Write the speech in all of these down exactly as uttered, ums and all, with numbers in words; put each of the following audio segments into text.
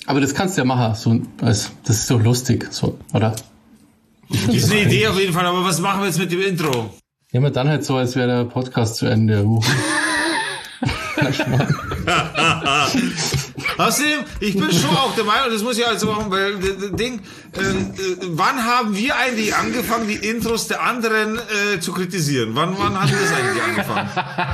Aber das kannst du ja machen, so, also, das ist so lustig, so, oder? Das ist eine Idee auf jeden Fall, aber was machen wir jetzt mit dem Intro? Ja, aber dann halt so, als wäre der Podcast zu Ende. Uh. Außerdem, ich bin schon auch der Meinung, das muss ich also machen, weil das Ding, äh, äh, wann haben wir eigentlich angefangen, die Intros der anderen äh, zu kritisieren? Wann, wann haben wir das eigentlich angefangen?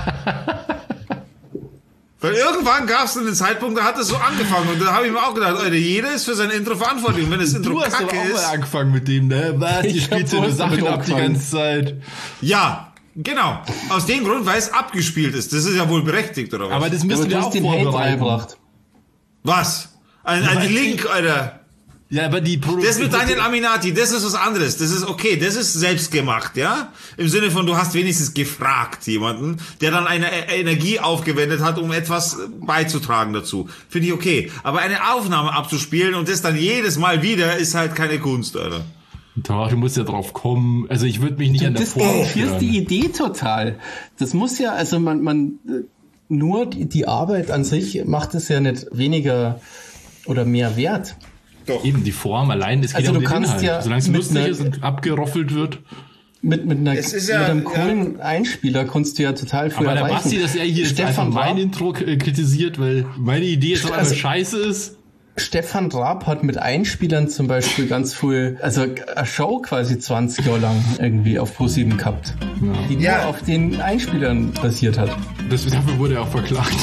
Weil irgendwann gab es einen Zeitpunkt, da hat es so angefangen und da habe ich mir auch gedacht, Alter, jeder ist für sein Intro verantwortlich und wenn das Intro du hast kacke aber auch ist... mal angefangen mit dem, ne? Was, ihr spielt so eine Sachen ab die ganze Zeit. Ja, genau. Aus dem Grund, weil es abgespielt ist. Das ist ja wohl berechtigt, oder was? Aber das müssen aber wir du auch hast den Hate vorbereiten. reingebracht. Was? Ein, ein Link, Alter. Ja, aber die Pro- Das mit Daniel Aminati, das ist was anderes. Das ist okay, das ist selbst gemacht, ja? Im Sinne von, du hast wenigstens gefragt jemanden, der dann eine e- Energie aufgewendet hat, um etwas beizutragen dazu. Finde ich okay. Aber eine Aufnahme abzuspielen und das dann jedes Mal wieder, ist halt keine Kunst, Alter. Doch, du musst ja drauf kommen. Also ich würde mich nicht Du an der Form diskreditierst die Idee total. Das muss ja, also man, man nur die, die Arbeit an sich macht es ja nicht weniger oder mehr wert. Doch. Eben die Form allein, es geht Also ja um du den kannst Inhalt. ja Solange es mit lustig einer- ist und abgeroffelt wird. Mit, mit, einer, Es ist ja- mit einem ja. coolen Einspieler kannst du ja total viel Aber der erreichen. Basti, dass er hier jetzt einfach Stefan mein Raab, Intro k- kritisiert, weil meine Idee jetzt auf einmal Also- scheiße ist. Stefan Raab hat mit Einspielern zum Beispiel ganz viel, also eine Show quasi zwanzig Jahre lang irgendwie auf ProSieben gehabt, die nur Ja. auf den Einspielern basiert hat. Das, dafür wurde er auch verklagt.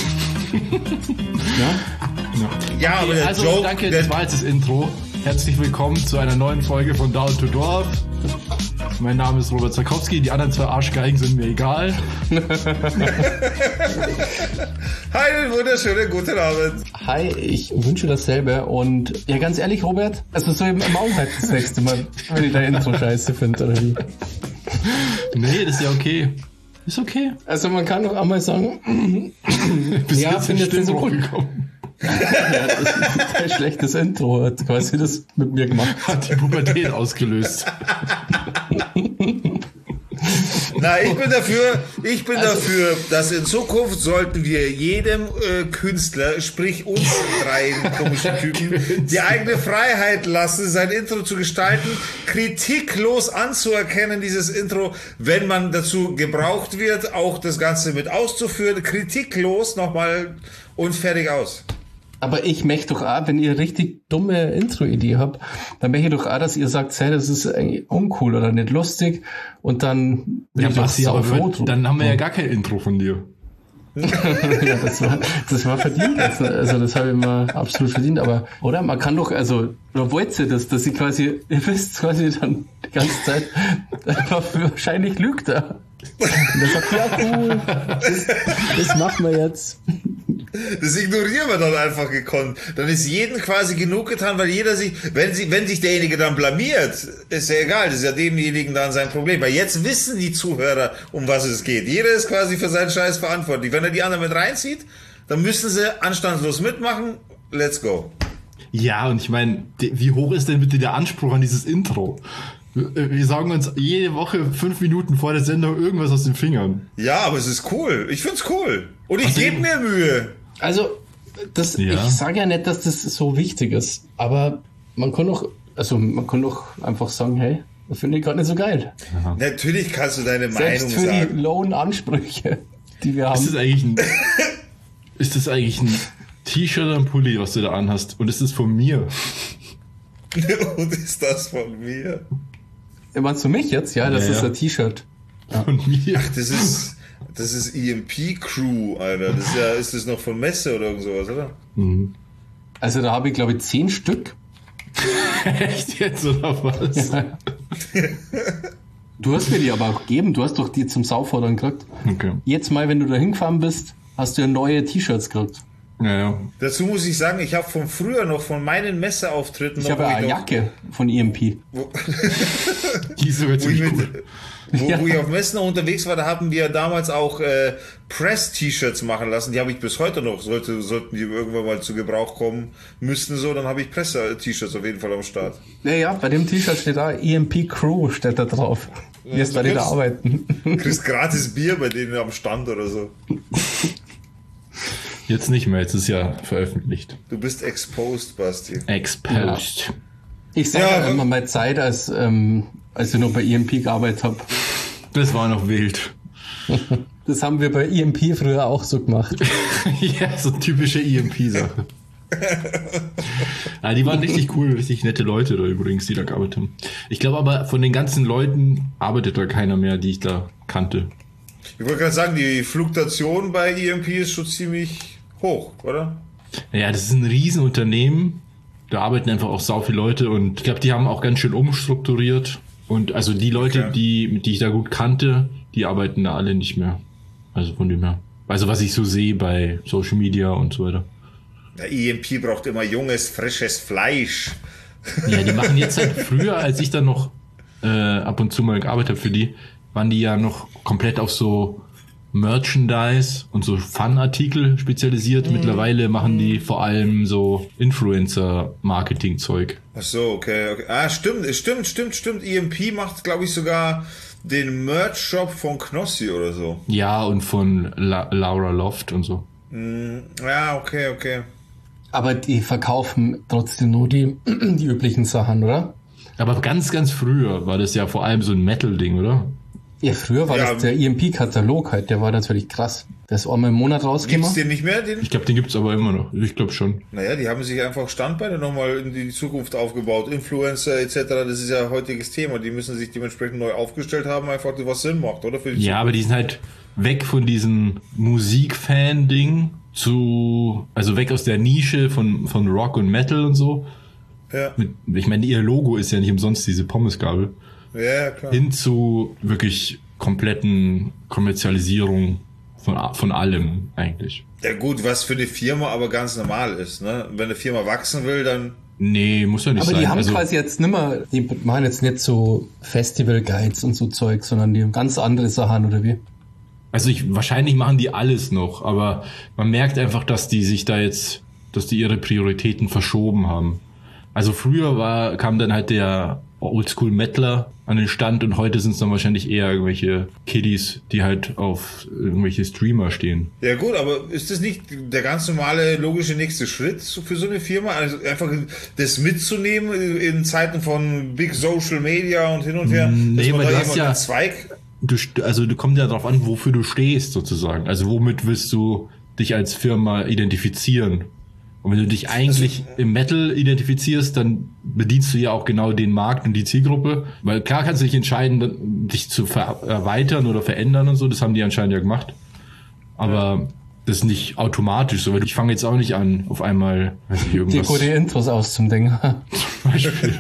Ja? Ja, Ja, aber der also Joke... danke, der, das war jetzt das Intro. Herzlich willkommen zu einer neuen Folge von Down to Dorf. Mein Name ist Robert Zakowski, die anderen zwei Arschgeigen sind mir egal. Hi, einen wunderschönen guten Abend. Hi, ich wünsche dasselbe und ja, ganz ehrlich, Robert, also so im Maul halt das nächste Mal, wenn ich dein Intro scheiße finde, oder wie? Nee, das ist ja okay. Ist okay. Also man kann doch auch mal sagen, Bis ja, jetzt finde ist ich so gut. gekommen. Ja, das ist ein schlechtes Intro, hat quasi das mit mir gemacht. Hat die Pubertät ausgelöst. Na, ich bin dafür, ich bin Also- dafür, dass in Zukunft sollten wir jedem äh, Künstler, sprich uns drei komischen Typen, die eigene Freiheit lassen, sein Intro zu gestalten, kritiklos anzuerkennen, dieses Intro, wenn man dazu gebraucht wird, auch das Ganze mit auszuführen, kritiklos nochmal und fertig aus. Aber ich möchte doch auch, wenn ihr richtig dumme Intro-Idee habt, dann möchte ich doch auch, dass ihr sagt, hey, das ist eigentlich uncool oder nicht lustig und dann bin Ja, ich doch Basti, aber saufroh für, drum. dann haben wir ja gar kein Intro von dir. Ja, das war, das war verdient jetzt. Also das habe ich mir absolut verdient. Aber, oder? Man kann doch, also, oder wollt ihr das, dass sie quasi, ihr wisst quasi dann die ganze Zeit, wahrscheinlich lügt er. Und dann sagt, ja cool, das, das machen wir jetzt. Das ignorieren wir dann einfach gekonnt. Dann ist jedem quasi genug getan, weil jeder sich, wenn sie, wenn sich derjenige dann blamiert, ist ja egal, das ist ja demjenigen dann sein Problem. Weil jetzt wissen die Zuhörer, um was es geht. Jeder ist quasi für seinen Scheiß verantwortlich. Wenn er die anderen mit reinzieht, dann müssen sie anstandslos mitmachen. Let's go. Ja, und ich meine, wie hoch ist denn bitte der Anspruch an dieses Intro? Wir wir sagen uns jede Woche fünf Minuten vor der Sendung irgendwas aus den Fingern. Ja, aber es ist cool. Ich find's cool. Und ich Also- gebe mir Mühe. Also, das, Ja. ich sage ja nicht, dass das so wichtig ist, aber man kann doch, also man kann doch einfach sagen, hey, das finde ich gerade nicht so geil. Natürlich kannst du deine Selbst Meinung für die sagen. lowen Ansprüche, die wir Ist das haben. eigentlich ein, ist das eigentlich ein T-Shirt oder ein Pulli, was du da anhast? Und ist das von mir? Und ist das von mir? Meinst du mich jetzt? Ja, das Ja, ist ja. ein T-Shirt. Von mir? Das ist, das ist E M P Crew, Alter. Das ist ja, ist das noch von Messe oder irgend sowas, oder? Also da habe ich, glaube ich, zehn Stück. Echt jetzt oder was? Du hast mir die aber auch gegeben. Du hast doch die zum Saufordern gekriegt. Okay. Jetzt mal, wenn du da hingefahren bist, hast du ja neue T-Shirts gekriegt. Ja, ja. Dazu muss ich sagen, ich habe von früher noch von meinen Messeauftritten Ich noch, habe wo eine noch- Jacke von E M P. Wo, Die ist sogar wo, ich ziemlich mit, cool. wo, Ja. wo ich auf Messen noch unterwegs war, da haben wir damals auch äh, Press-T-Shirts machen lassen. Die habe ich bis heute noch. Sollte, sollten die irgendwann mal zu Gebrauch kommen müssten, so, dann habe ich Presse-T-Shirts auf jeden Fall am Start. Ja, ja, bei dem T-Shirt steht da E M P Crew, steht da drauf. Wie ist du bei dir da kriegst- arbeiten? Du kriegst gratis Bier bei denen am Stand oder so. Jetzt nicht mehr, jetzt ist ja veröffentlicht. Du bist exposed, Basti. Exposed. Ja. Ich sage Ja, ja, immer meine Zeit, als, ähm, als ich noch bei E M P gearbeitet habe. Das war noch wild. Das haben wir bei E M P früher auch so gemacht. Ja, so typische E M P-Sache. Ja, die waren richtig cool, richtig nette Leute da übrigens, die da gearbeitet haben. Ich glaube aber, von den ganzen Leuten arbeitet da keiner mehr, die ich da kannte. Ich wollte gerade sagen, die Fluktuation bei E M P ist schon ziemlich hoch, oder? Ja, das ist ein Riesenunternehmen. Da arbeiten einfach auch sau viele Leute und ich glaube, die haben auch ganz schön umstrukturiert. Und also die Leute, Okay. die, die ich da gut kannte, die arbeiten da alle nicht mehr. Also von dem her. Also was ich so sehe bei Social Media und so weiter. Der E M P braucht immer junges, frisches Fleisch. Ja, die machen jetzt halt früher, als ich dann noch äh, ab und zu mal gearbeitet habe für die, waren die ja noch komplett auf so Merchandise und so Fun-Artikel spezialisiert. Mhm. Mittlerweile machen die vor allem so Influencer-Marketing-Zeug. Ach so, okay, okay. Ah, stimmt, stimmt, stimmt, stimmt. E M P macht, glaube ich, sogar den Merch-Shop von Knossi oder so. Ja, und von La- Laura Loft und so. Mm, ja, okay, okay. Aber die verkaufen trotzdem nur die, die üblichen Sachen, oder? Aber ganz, ganz früher war das ja vor allem so ein Metal-Ding, oder? Ja, früher war Ja. das der E M P-Katalog halt, der war natürlich krass. Der ist einmal im Monat Gibt's rausgekommen. den nicht mehr? Den? Ich glaube, den gibt's aber immer noch. Ich glaube schon. Naja, die haben sich einfach Standbeine nochmal in die Zukunft aufgebaut. Influencer et cetera, das ist ja heutiges Thema. Die müssen sich dementsprechend neu aufgestellt haben, einfach was Sinn macht, oder? Für die Ja, aber die sind halt weg von diesem Musik-Fan-Ding zu, also weg aus der Nische von, von Rock und Metal und so. Ja, Mit, ich meine, ihr Logo ist ja nicht umsonst diese Pommesgabel. ja, klar. Hin zu wirklich kompletten Kommerzialisierung von, von allem eigentlich. Ja gut, was für eine Firma aber ganz normal ist, ne? Wenn eine Firma wachsen will, dann... Nee, muss ja nicht Aber sein. die haben also, quasi jetzt nimmer, die machen jetzt nicht so Festival-Guides und so Zeug, sondern die haben ganz andere Sachen, oder wie? also ich, wahrscheinlich machen die alles noch, aber man merkt einfach, dass die sich da jetzt, dass die ihre Prioritäten verschoben haben. Also früher war, kam dann halt der Oldschool-Metaler an den Stand und heute sind es dann wahrscheinlich eher irgendwelche Kiddies, die halt auf irgendwelche Streamer stehen. Ja gut, aber ist das nicht der ganz normale, logische nächste Schritt für so eine Firma? Also einfach das mitzunehmen in Zeiten von Big Social Media und hin und her? Nee, weil du hast jemand ja- einen Zweig... Du, st- also du kommt ja darauf an, wofür du stehst sozusagen. Also womit willst du dich als Firma identifizieren? Und wenn du dich eigentlich im Metal identifizierst, dann bedienst du ja auch genau den Markt und die Zielgruppe. Weil klar kannst du dich entscheiden, dich zu ver- erweitern oder verändern und so. Das haben die anscheinend ja gemacht. Aber das ist nicht automatisch so. Weil ich fange jetzt auch nicht an, auf einmal, weiß ich, Die irgendwas gute Intros auszudenken. zum Beispiel.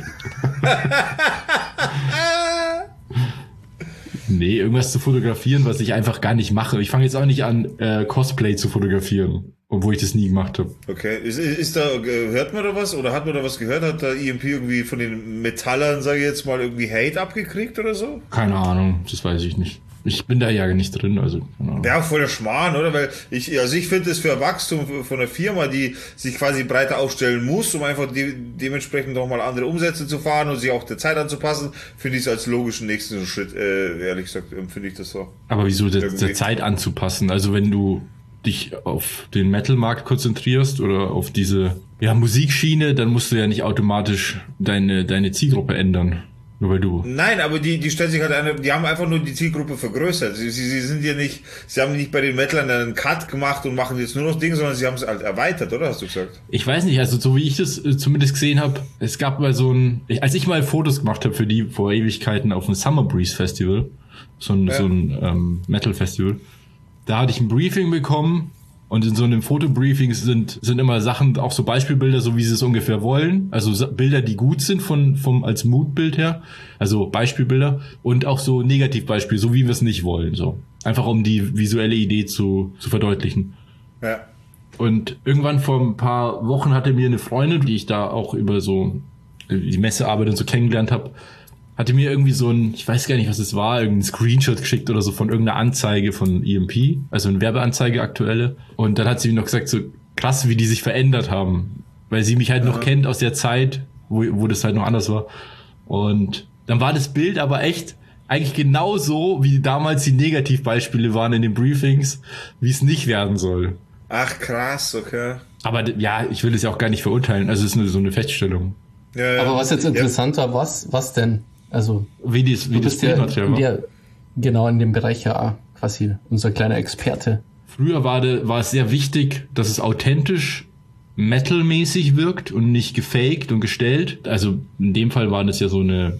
Nee, irgendwas zu fotografieren, was ich einfach gar nicht mache. Ich fange jetzt auch nicht an, äh, Cosplay zu fotografieren, obwohl ich das nie gemacht habe. Okay, ist, ist da, äh, hört man da was oder hat man da was gehört? Hat da E M P irgendwie von den Metallern, sage ich jetzt mal, irgendwie Hate abgekriegt oder so? Keine Ahnung, das weiß ich nicht. Ich bin da ja nicht drin, also keine Ahnung. Ja, voll der Schmarrn, oder? Weil ich, also ich finde es für Wachstum von einer Firma, die sich quasi breiter aufstellen muss, um einfach de dementsprechend auch mal andere Umsätze zu fahren und sich auch der Zeit anzupassen, finde ich es als logischen nächsten Schritt, äh, ehrlich gesagt, empfinde ich das so. Aber wieso der, Irgendwie. der Zeit anzupassen? Also wenn du dich auf den Metal-Markt konzentrierst oder auf diese ja, Musikschiene, dann musst du ja nicht automatisch deine, deine Zielgruppe ändern. Nur weil du... Nein, aber die, die stellen sich halt eine, die haben einfach nur die Zielgruppe vergrößert. Sie, sie, sie sind ja nicht, sie haben nicht bei den Metlern einen Cut gemacht und machen jetzt nur noch Dinge, sondern sie haben es halt erweitert, oder? Hast du gesagt? Ich weiß nicht, also so wie ich das äh, zumindest gesehen habe, es gab mal so ein, ich, als ich mal Fotos gemacht habe für die vor Ewigkeiten auf dem Summer Breeze Festival, so ein, Ja. so ein ähm, Metal Festival, da hatte ich ein Briefing bekommen und in so einem Fotobriefing sind sind immer Sachen, auch so Beispielbilder, so wie sie es ungefähr wollen, also Sa- Bilder, die gut sind von vom als Moodbild her, also Beispielbilder und auch so Negativbeispiele, so wie wir es nicht wollen, so einfach um die visuelle Idee zu zu verdeutlichen. Ja. Und irgendwann vor ein paar Wochen hatte mir eine Freundin, die ich da auch über so die Messearbeit und so kennengelernt habe, hatte mir irgendwie so ein, ich weiß gar nicht, was es war, irgendein Screenshot geschickt oder so von irgendeiner Anzeige von E M P, also eine Werbeanzeige aktuelle. Und dann hat sie mir noch gesagt, so krass, wie die sich verändert haben, weil sie mich halt noch kennt aus der Zeit, wo, wo das halt noch anders war. Und dann war das Bild aber echt eigentlich genauso, wie damals die Negativbeispiele waren in den Briefings, wie es nicht werden soll. Ach krass, okay. Aber ja, ich will das ja auch gar nicht verurteilen. Also es ist nur so eine Feststellung. Ja, ja. Aber was jetzt interessant war, was, was denn? Also, Wie, dies, wie du das bist ja Bildmaterial in war. der, genau in dem Bereich ja auch quasi unser kleiner Experte. Früher war, de, war es sehr wichtig, dass es authentisch metalmäßig wirkt und nicht gefaked und gestellt. Also in dem Fall war das ja so eine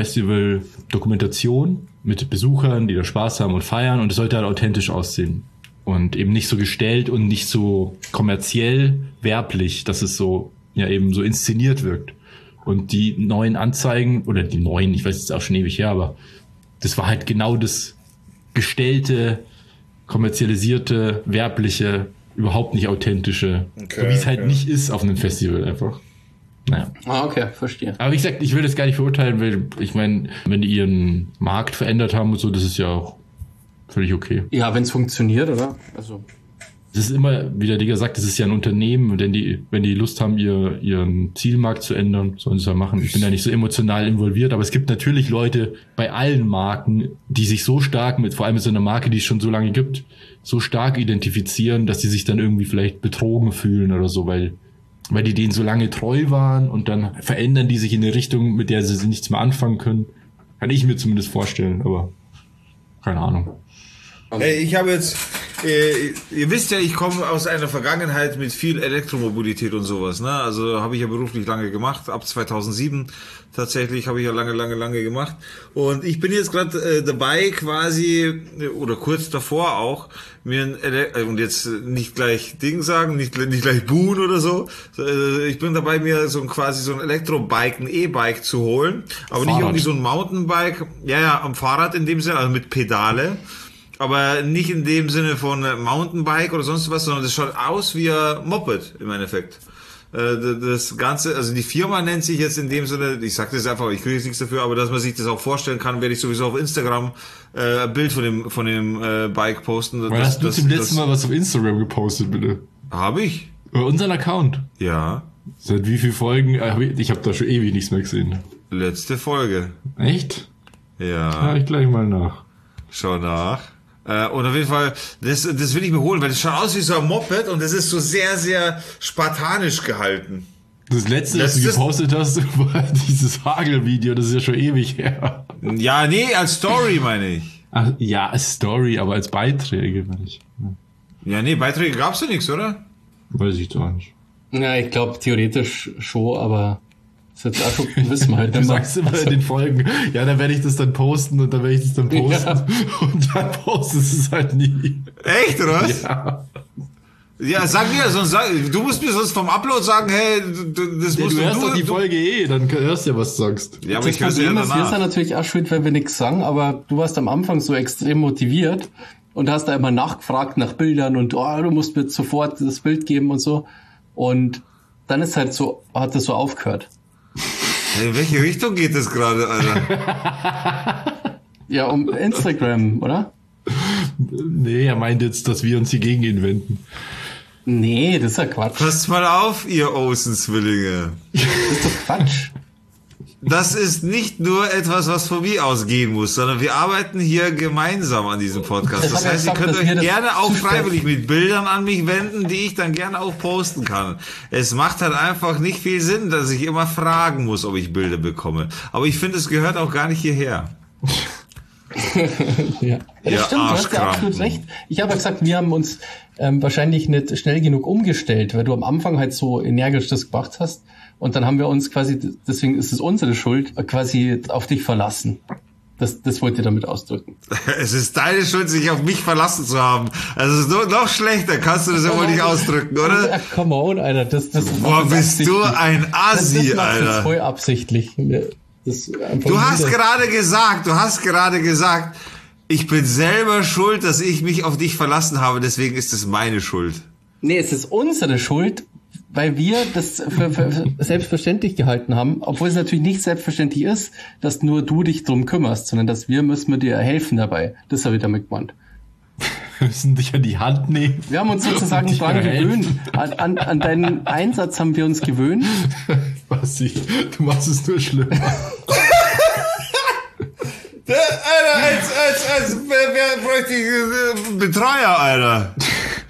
Festival-Dokumentation mit Besuchern, die da Spaß haben und feiern, und es sollte halt authentisch aussehen. Und eben nicht so gestellt und nicht so kommerziell werblich, dass es so, ja, eben so inszeniert wirkt. Und die neuen Anzeigen, oder die neuen, ich weiß jetzt auch schon ewig her, aber das war halt genau das gestellte, kommerzialisierte, werbliche, überhaupt nicht authentische, Okay, so wie es halt okay. nicht ist auf einem Festival einfach. Naja. Ah, okay, verstehe. Aber wie gesagt, ich will das gar nicht verurteilen, weil ich meine, wenn die ihren Markt verändert haben und so, das ist ja auch völlig okay. Ja, wenn es funktioniert, oder? Also, Das ist immer, wie der Digger sagt, das ist ja ein Unternehmen, und wenn die, wenn die Lust haben, ihr, ihren Zielmarkt zu ändern, sollen sie es ja machen. Ich bin da nicht so emotional involviert, aber es gibt natürlich Leute bei allen Marken, die sich so stark mit, vor allem mit so einer Marke, die es schon so lange gibt, so stark identifizieren, dass sie sich dann irgendwie vielleicht betrogen fühlen oder so, weil, weil die denen so lange treu waren, und dann verändern die sich in eine Richtung, mit der sie nichts mehr anfangen können. Kann ich mir zumindest vorstellen, aber keine Ahnung. Hey, ich habe jetzt, äh, ihr wisst ja, ich komme aus einer Vergangenheit mit viel Elektromobilität und sowas, ne? Also habe ich ja beruflich lange gemacht, ab zweitausendsieben tatsächlich habe ich ja lange, lange, lange gemacht. Und ich bin jetzt gerade äh, dabei quasi, oder kurz davor auch, mir ein Ele- und jetzt nicht gleich Ding sagen, nicht, nicht gleich buhen oder so. Äh, ich bin dabei, mir so ein quasi so ein Elektrobike, ein E-Bike zu holen, aber nicht Fahrrad. irgendwie so ein Mountainbike, ja, ja, am Fahrrad in dem Sinne, also mit Pedale. Aber nicht in dem Sinne von Mountainbike oder sonst was, sondern das schaut aus wie ein Moped im Endeffekt. Das Ganze, also die Firma nennt sich jetzt in dem Sinne, ich sag das einfach, ich kriege jetzt nichts dafür, aber dass man sich das auch vorstellen kann, werde ich sowieso auf Instagram äh, ein Bild von dem von dem äh, Bike posten. Wann Das, hast du das, zum das, letzten Mal was auf Instagram gepostet, bitte? Habe ich? Über unseren Account. Ja. Seit wie vielen Folgen? Äh, Ich habe da schon ewig nichts mehr gesehen. Letzte Folge. Echt? Ja. Schau ich gleich mal nach. Schau nach. Äh, und auf jeden Fall, das, das will ich mir holen, weil das schaut aus wie so ein Moped und das ist so sehr, sehr spartanisch gehalten. Das letzte, was du Letztes- gepostet hast, war dieses Hagelvideo. Das ist ja schon ewig her. Ja, nee, als Story meine ich. Ach, ja, als Story, aber als Beiträge, meine ich. Ja, nee, Beiträge gab's ja nichts, oder? Weiß ich doch nicht. ja, ich glaube theoretisch schon, aber das ist jetzt auch schon, wissen wir halt Du immer. sagst immer in den Folgen, ja, dann werde ich das dann posten und dann werde ich das dann posten. Ja. Und dann postest du es halt nie. Echt, oder was? Ja. Ja, sag mir, sonst sag, du musst mir sonst vom Upload sagen, hey, du, das Ja, musst du hörst doch die du, Folge eh, dann hörst du ja, was du sagst. Ja, aber Das ich höre ja Problem ist, wir sind danach. natürlich auch schuld, wenn wir nichts sagen, aber du warst am Anfang so extrem motiviert und hast da immer nachgefragt nach Bildern und oh, du musst mir jetzt sofort das Bild geben und so. Und dann ist halt so, hat das so aufgehört. Hey, in welche Richtung geht das gerade, Alter? Ja, um Instagram, oder? Nee, er meint jetzt, dass wir uns hier gegen ihn wenden. Nee, das ist ja Quatsch. Passt mal auf, ihr Olsen-Zwillinge. Das ist doch Quatsch. Das ist nicht nur etwas, was von mir ausgehen muss, sondern wir arbeiten hier gemeinsam an diesem Podcast. Das Das hat er heißt, ihr gesagt, könnt dass euch wir das gerne auch zusprechen. freiwillig mit Bildern an mich wenden, die ich dann gerne auch posten kann. Es macht halt einfach nicht viel Sinn, dass ich immer fragen muss, ob ich Bilder bekomme. Aber ich finde, es gehört auch gar nicht hierher. Ja, ja Ihr das stimmt, du hast ja Arschkrampen. absolut recht. Ich habe ja gesagt, wir haben uns ähm, wahrscheinlich nicht schnell genug umgestellt, weil du am Anfang halt so energisch das gemacht hast. Und dann haben wir uns quasi, deswegen ist es unsere Schuld, quasi auf dich verlassen. Das, das wollte ich damit ausdrücken. Es ist deine Schuld, sich auf mich verlassen zu haben. Also es ist noch, noch schlechter, kannst du das ja wohl nicht ausdrücken, oder? Ach, come on, Alter. Das, das Boah, bist du ein Das, Assi, das macht das Alter. voll absichtlich. Das einfach Du hast wieder- gerade gesagt, du hast gerade gesagt, ich bin selber schuld, dass ich mich auf dich verlassen habe, deswegen ist es meine Schuld. Nee, es ist unsere Schuld, weil wir das für, für, für selbstverständlich gehalten haben, obwohl es natürlich nicht selbstverständlich ist, dass nur du dich drum kümmerst, sondern dass wir müssen wir dir helfen dabei. Das habe ich damit gemeint. Wir müssen dich an die Hand nehmen. Wir haben uns sozusagen Dich dran helfen. gewöhnt. An, an, an deinen Einsatz haben wir uns gewöhnt. Was ich, du machst es nur schlimmer. Alter, als, als, als, wer, wer bräuchte ich, äh, Betreuer, Alter?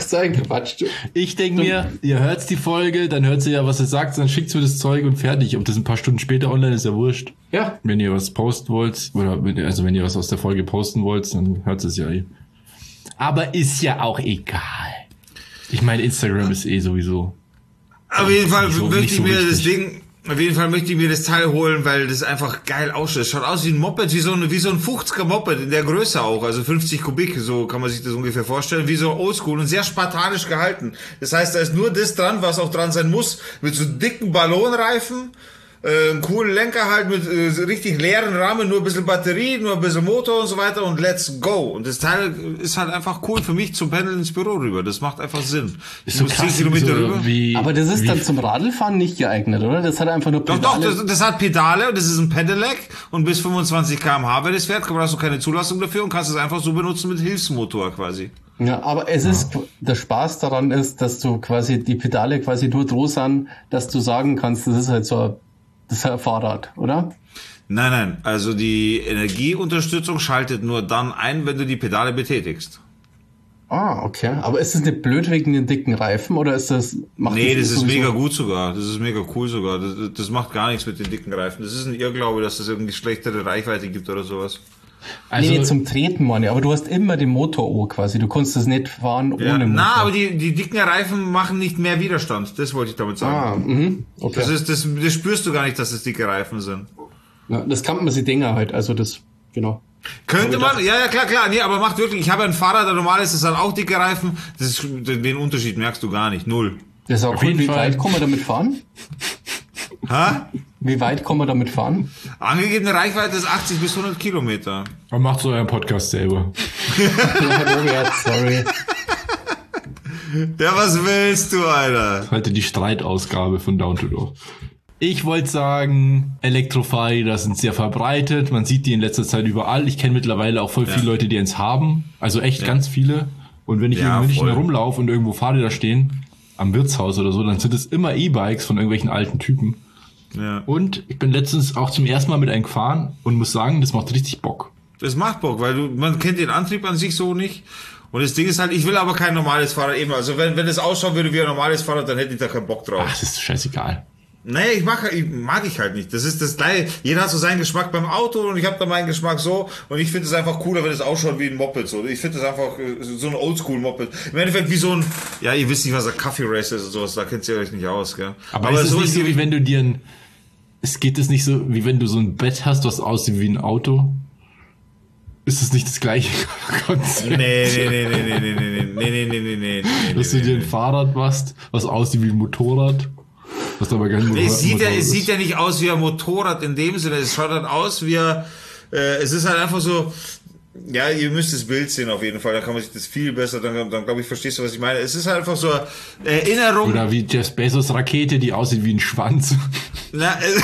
sein, Quatsch. Ich denke mir, ihr hört die Folge, dann hört ihr ja, was er sagt, dann schickt mir das Zeug und fertig. Ob das ein paar Stunden später online ist, ja wurscht. Ja. Wenn ihr was posten wollt, oder wenn, also wenn ihr was aus der Folge posten wollt, dann hört es ja eh. Aber ist ja auch egal. Ich meine, Instagram ist eh sowieso. Auf jeden Fall so, möchte ich so mir wichtig. das Ding, auf jeden Fall möchte ich mir das Teil holen, weil das einfach geil ausschaut. Es schaut aus wie ein Moped, wie so ein, wie so ein fünfziger Moped in der Größe auch, also fünfzig Kubik, so kann man sich das ungefähr vorstellen, wie so oldschool und sehr spartanisch gehalten. Das heißt, da ist nur das dran, was auch dran sein muss, mit so dicken Ballonreifen, äh, einen coolen Lenker halt mit äh, richtig leeren Rahmen, nur ein bisschen Batterie, nur ein bisschen Motor und so weiter und let's go. Und das Teil ist halt einfach cool für mich zum Pendeln ins Büro rüber. Das macht einfach Sinn. Ist Ich so muss krass, zehn Kilometer so rüber. wie, Aber das ist wie, dann zum Radlfahren nicht geeignet, oder? Das hat einfach nur Doch, Pedale. doch, das, das hat Pedale und das ist ein Pedelec und bis fünfundzwanzig Kilometer pro Stunde, wenn es fährt, brauchst du keine Zulassung dafür und kannst es einfach so benutzen mit Hilfsmotor quasi. Ja, aber es ist, der Spaß daran ist, dass du quasi die Pedale quasi nur droh sind, dass du sagen kannst, das ist halt so ein, das ist ein Fahrrad, oder? Nein, nein, also die Energieunterstützung schaltet nur dann ein, wenn du die Pedale betätigst. Ah, okay. Aber ist das nicht blöd wegen den dicken Reifen oder ist das, macht Nee, das ist sowieso- mega gut sogar. Das ist mega cool sogar. Das, das macht gar nichts mit den dicken Reifen. Das ist ein Irrglaube, dass es irgendwie schlechtere Reichweite gibt oder sowas. also, nee, zum Treten, Mann, aber du hast immer den Motor O quasi. Du kannst das nicht fahren ohne Ja, Motor. na, aber die, die dicken Reifen machen nicht mehr Widerstand. Das wollte ich damit sagen. Ah, mhm. Okay. Das ist, das, das spürst du gar nicht, dass es dicke Reifen sind. Ja, das kann man sich denken halt, also das, genau. Könnte man, ja, ja, klar, klar, nee, aber macht wirklich, ich habe ein Fahrrad, der normal ist, das hat auch dicke Reifen, das ist, den Unterschied merkst du gar nicht, null. Das ist auch Auf cool. jeden Wie Fall. weit kann man damit fahren? Ha? Wie weit kann man damit fahren? Angegebene Reichweite ist achtzig bis hundert Kilometer. man macht so euren Podcast selber. Robert, sorry. Ja, was willst du, Alter? Heute die Streitausgabe von Down to Door. Ich wollte sagen, Elektrofahrräder sind sehr verbreitet. Man sieht die in letzter Zeit überall. Ich kenne mittlerweile auch voll Ja. viele Leute, die eins haben. Also echt ganz viele. Und wenn ich Ja, in München voll. rumlaufe und irgendwo Fahrräder stehen, am Wirtshaus oder so, dann sind es immer E-Bikes von irgendwelchen alten Typen. Ja. Und ich bin letztens auch zum ersten Mal mit einem gefahren und muss sagen, das macht richtig Bock. Das macht Bock, weil du, man kennt den Antrieb an sich so nicht. Und das Ding ist halt, ich will aber kein normales Fahrrad eben. Also wenn, wenn es ausschauen würde wie ein normales Fahrrad, dann hätte ich da keinen Bock drauf. Ach, das ist scheißegal. Naja, ich mag, ich mag ich halt nicht. Das ist das gleiche. Jeder hat so seinen Geschmack beim Auto und ich habe da meinen Geschmack so. Und ich finde es einfach cooler, wenn es ausschaut wie ein Moped. So. Ich finde es einfach äh, so ein Oldschool-Moped. Im Endeffekt wie so ein, ja, ihr wisst nicht, was ein Coffee Race ist und sowas. Da kennt ihr euch nicht aus, gell? Aber, ist es nicht so, wie wenn du dir ein, es geht es nicht so, wie wenn du so ein Bett hast, was aussieht wie ein Auto? Ist es nicht das gleiche Konzept? Nee, nee, nee, nee, nee, nee, nee, nee, nee, nee, nee, nee, Dass du dir ein Fahrrad machst, was aussieht wie ein Motorrad, was aber kein Motorrad, Es sieht, ja, Motorrad es ist. sieht ja nicht aus wie ein Motorrad in dem Sinne. Es schaut halt aus wie ein, äh, es ist halt einfach so, ja, ihr müsst das Bild sehen auf jeden Fall. Da kann man sich das viel besser, dann, dann glaube ich, verstehst du, was ich meine. Es ist halt einfach so eine Erinnerung. Oder wie Jeff Bezos Rakete, die aussieht wie ein Schwanz. Na, äh,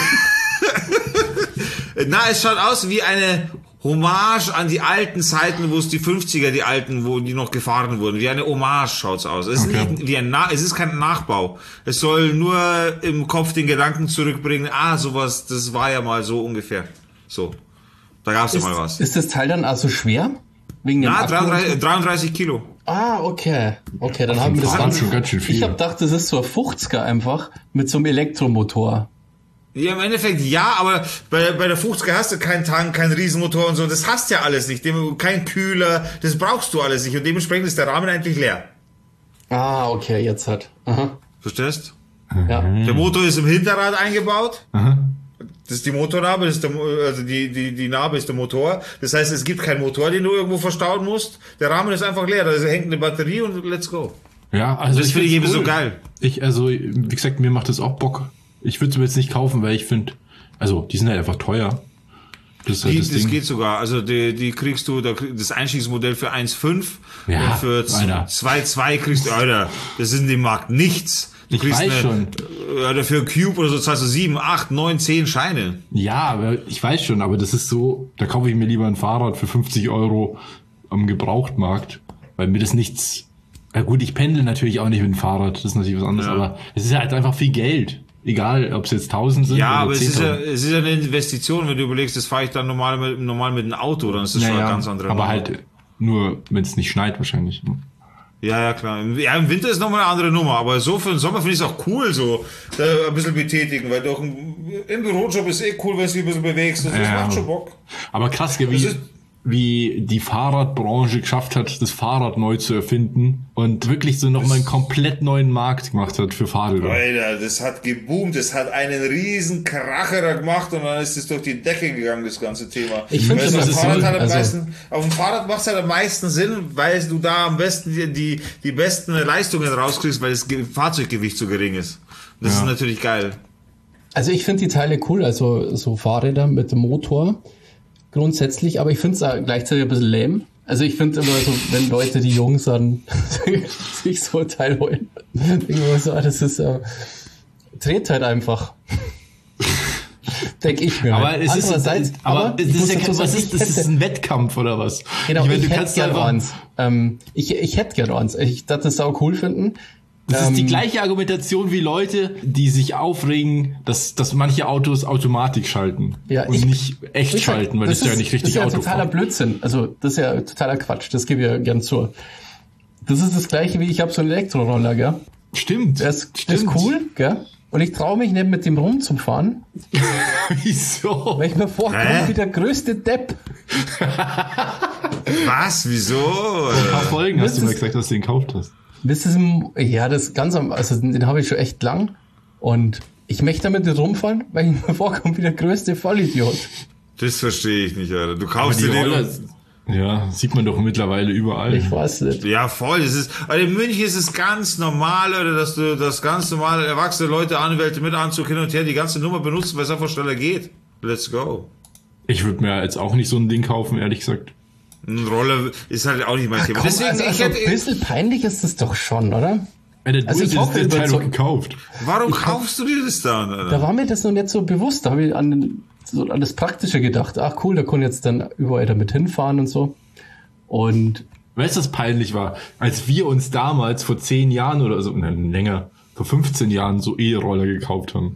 na, es schaut aus wie eine Hommage an die alten Zeiten, wo es die fünfziger, die alten, wo die noch gefahren wurden. Wie eine Hommage schaut's aus. Es ist, Okay. nicht wie ein Na es ist kein Nachbau. Es soll nur im Kopf den Gedanken zurückbringen, ah, sowas, das war ja mal so ungefähr. So. Da gab's ja Ist, mal was. ist das Teil dann also schwer? Wegen dem Na, Akku? dreiunddreißig, dreiunddreißig Kilo. Ah, okay. Okay, dann haben wir das Fahrrad an. schon ganz schön viel. Ich habe gedacht, das ist so ein fünfziger einfach mit so einem Elektromotor. Ja, im Endeffekt ja, aber bei, bei der fünfziger hast du keinen Tank, keinen Riesenmotor und so. Das hast du ja alles nicht. Dem, kein Kühler, das brauchst du alles nicht. Und dementsprechend ist der Rahmen eigentlich leer. Ah, okay, jetzt hat. Aha. Verstehst? Ja. Der Motor ist im Hinterrad eingebaut. Aha. Das ist die Motornarbe, das ist der, Mo- also die, die, die Narbe ist der Motor. Das heißt, es gibt keinen Motor, den du irgendwo verstauen musst. Der Rahmen ist einfach leer. Da hängt eine Batterie und let's go. Ja, also Das finde ich eben find's so geil. Ich, also, wie gesagt, mir macht das auch Bock. Ich würde es mir jetzt nicht kaufen, weil ich finde, also, die sind halt einfach teuer. Das ist halt Die, das das Ding. geht sogar. Also die, die kriegst du, da krieg- das Einstiegsmodell für eins Komma fünf Ja, und für Alter. zwei Komma zwei kriegst du, Alter, das ist in dem Markt nichts. Du Ich kriegst weiß schon. Ja, dafür Cube oder so zahlst du sieben, acht, neun, zehn Scheine. Ja, aber ich weiß schon, aber das ist so, da kaufe ich mir lieber ein Fahrrad für fünfzig Euro am Gebrauchtmarkt, weil mir das nichts, ja gut, ich pendle natürlich auch nicht mit dem Fahrrad, das ist natürlich was anderes, Ja. aber es ist halt einfach viel Geld. Egal, ob es jetzt tausend sind Ja, oder aber es ist ja, zehntausend. es ist ja eine Investition, wenn du überlegst, das fahre ich dann normal mit, normal mit einem Auto, dann ist das schon Naja, eine ganz andere aber Nummer. halt nur, wenn es nicht schneit wahrscheinlich. Ja, ja, klar. Ja, im Winter ist nochmal eine andere Nummer, aber so für den Sommer finde ich es auch cool, so da ein bisschen betätigen, weil doch ein, im Bürojob ist eh cool, wenn du dich ein bisschen bewegst. Das, das ja. macht schon Bock. Aber krass, wie, wie die Fahrradbranche geschafft hat, das Fahrrad neu zu erfinden und wirklich so nochmal einen komplett neuen Markt gemacht hat für Fahrräder. Alter, das hat geboomt, das hat einen riesen Kracher da gemacht und dann ist es durch die Decke gegangen, das ganze Thema. Ich finde, das ist Fahrrad so, hat am also meisten, auf dem Fahrrad macht es halt am meisten Sinn, weil du da am besten die, die, die besten Leistungen rauskriegst, weil das Fahrzeuggewicht so gering ist. Und das ja. ist natürlich geil. Also ich finde die Teile cool, also so Fahrräder mit dem Motor grundsätzlich, aber ich finde es gleichzeitig ein bisschen lame. Also ich finde immer so, wenn Leute, die jung sind, sich so ein Teil holen, denke ich mir so, das ist ja, dreht halt einfach. Denke ich mir. Aber halt. es ist, aber, aber es ist ja kein, was ist, das ist ein Wettkampf oder was? Genau, ich, meine, ich du hätte gerne eins. Ähm, ich, ich hätte gerne eins. Ich dachte, das sau cool finden. Das ähm, ist die gleiche Argumentation wie Leute, die sich aufregen, dass, dass manche Autos Automatik schalten ja, und ich, nicht echt ich, schalten, weil das, das ist ja nicht richtig Auto Das ist ja totaler fahren. Blödsinn. Also das ist ja totaler Quatsch. Das gebe ich ja gern zu. Das ist das Gleiche wie ich habe so einen Elektroroller, gell? Stimmt. Der ist, stimmt. ist cool, gell? Und ich traue mich nicht mit dem rumzufahren. Wieso? Weil ich mir vorkomme wie der größte Depp. Was? Wieso? Ein paar Folgen hast du mir gesagt, dass du den gekauft hast. Das ist ein, ja, das ganz am, also den habe ich schon echt lang. Und ich möchte damit nicht rumfahren, weil ich mir vorkomme wie der größte Vollidiot. Das verstehe ich nicht, Alter. Du kaufst dir den und ja, sieht man doch mittlerweile überall. Ich weiß nicht. Ja, voll. Das ist, also in München ist es ganz normal, oder, dass du das ganz normale erwachsene Leute, Anwälte mit Anzug hin und her die ganze Nummer benutzen, weil es einfach schneller geht. Let's go. Ich würde mir jetzt auch nicht so ein Ding kaufen, ehrlich gesagt. Ein Roller ist halt auch nicht mein Ach, Thema. komm, Deswegen, also, also ich ein bisschen peinlich ist das doch schon, oder? Alter, du Also ich hast hoffe, das Teil so, doch gekauft. Warum ich kaufst du dir das dann, Alter? Da war mir das noch nicht so bewusst. Da habe ich an, so an das Praktische gedacht. Ach cool, da kann ich jetzt dann überall damit hinfahren und so. Und weißt du, was peinlich war? Als wir uns damals vor zehn Jahren oder so, nein, länger, vor fünfzehn Jahren so E-Roller gekauft haben.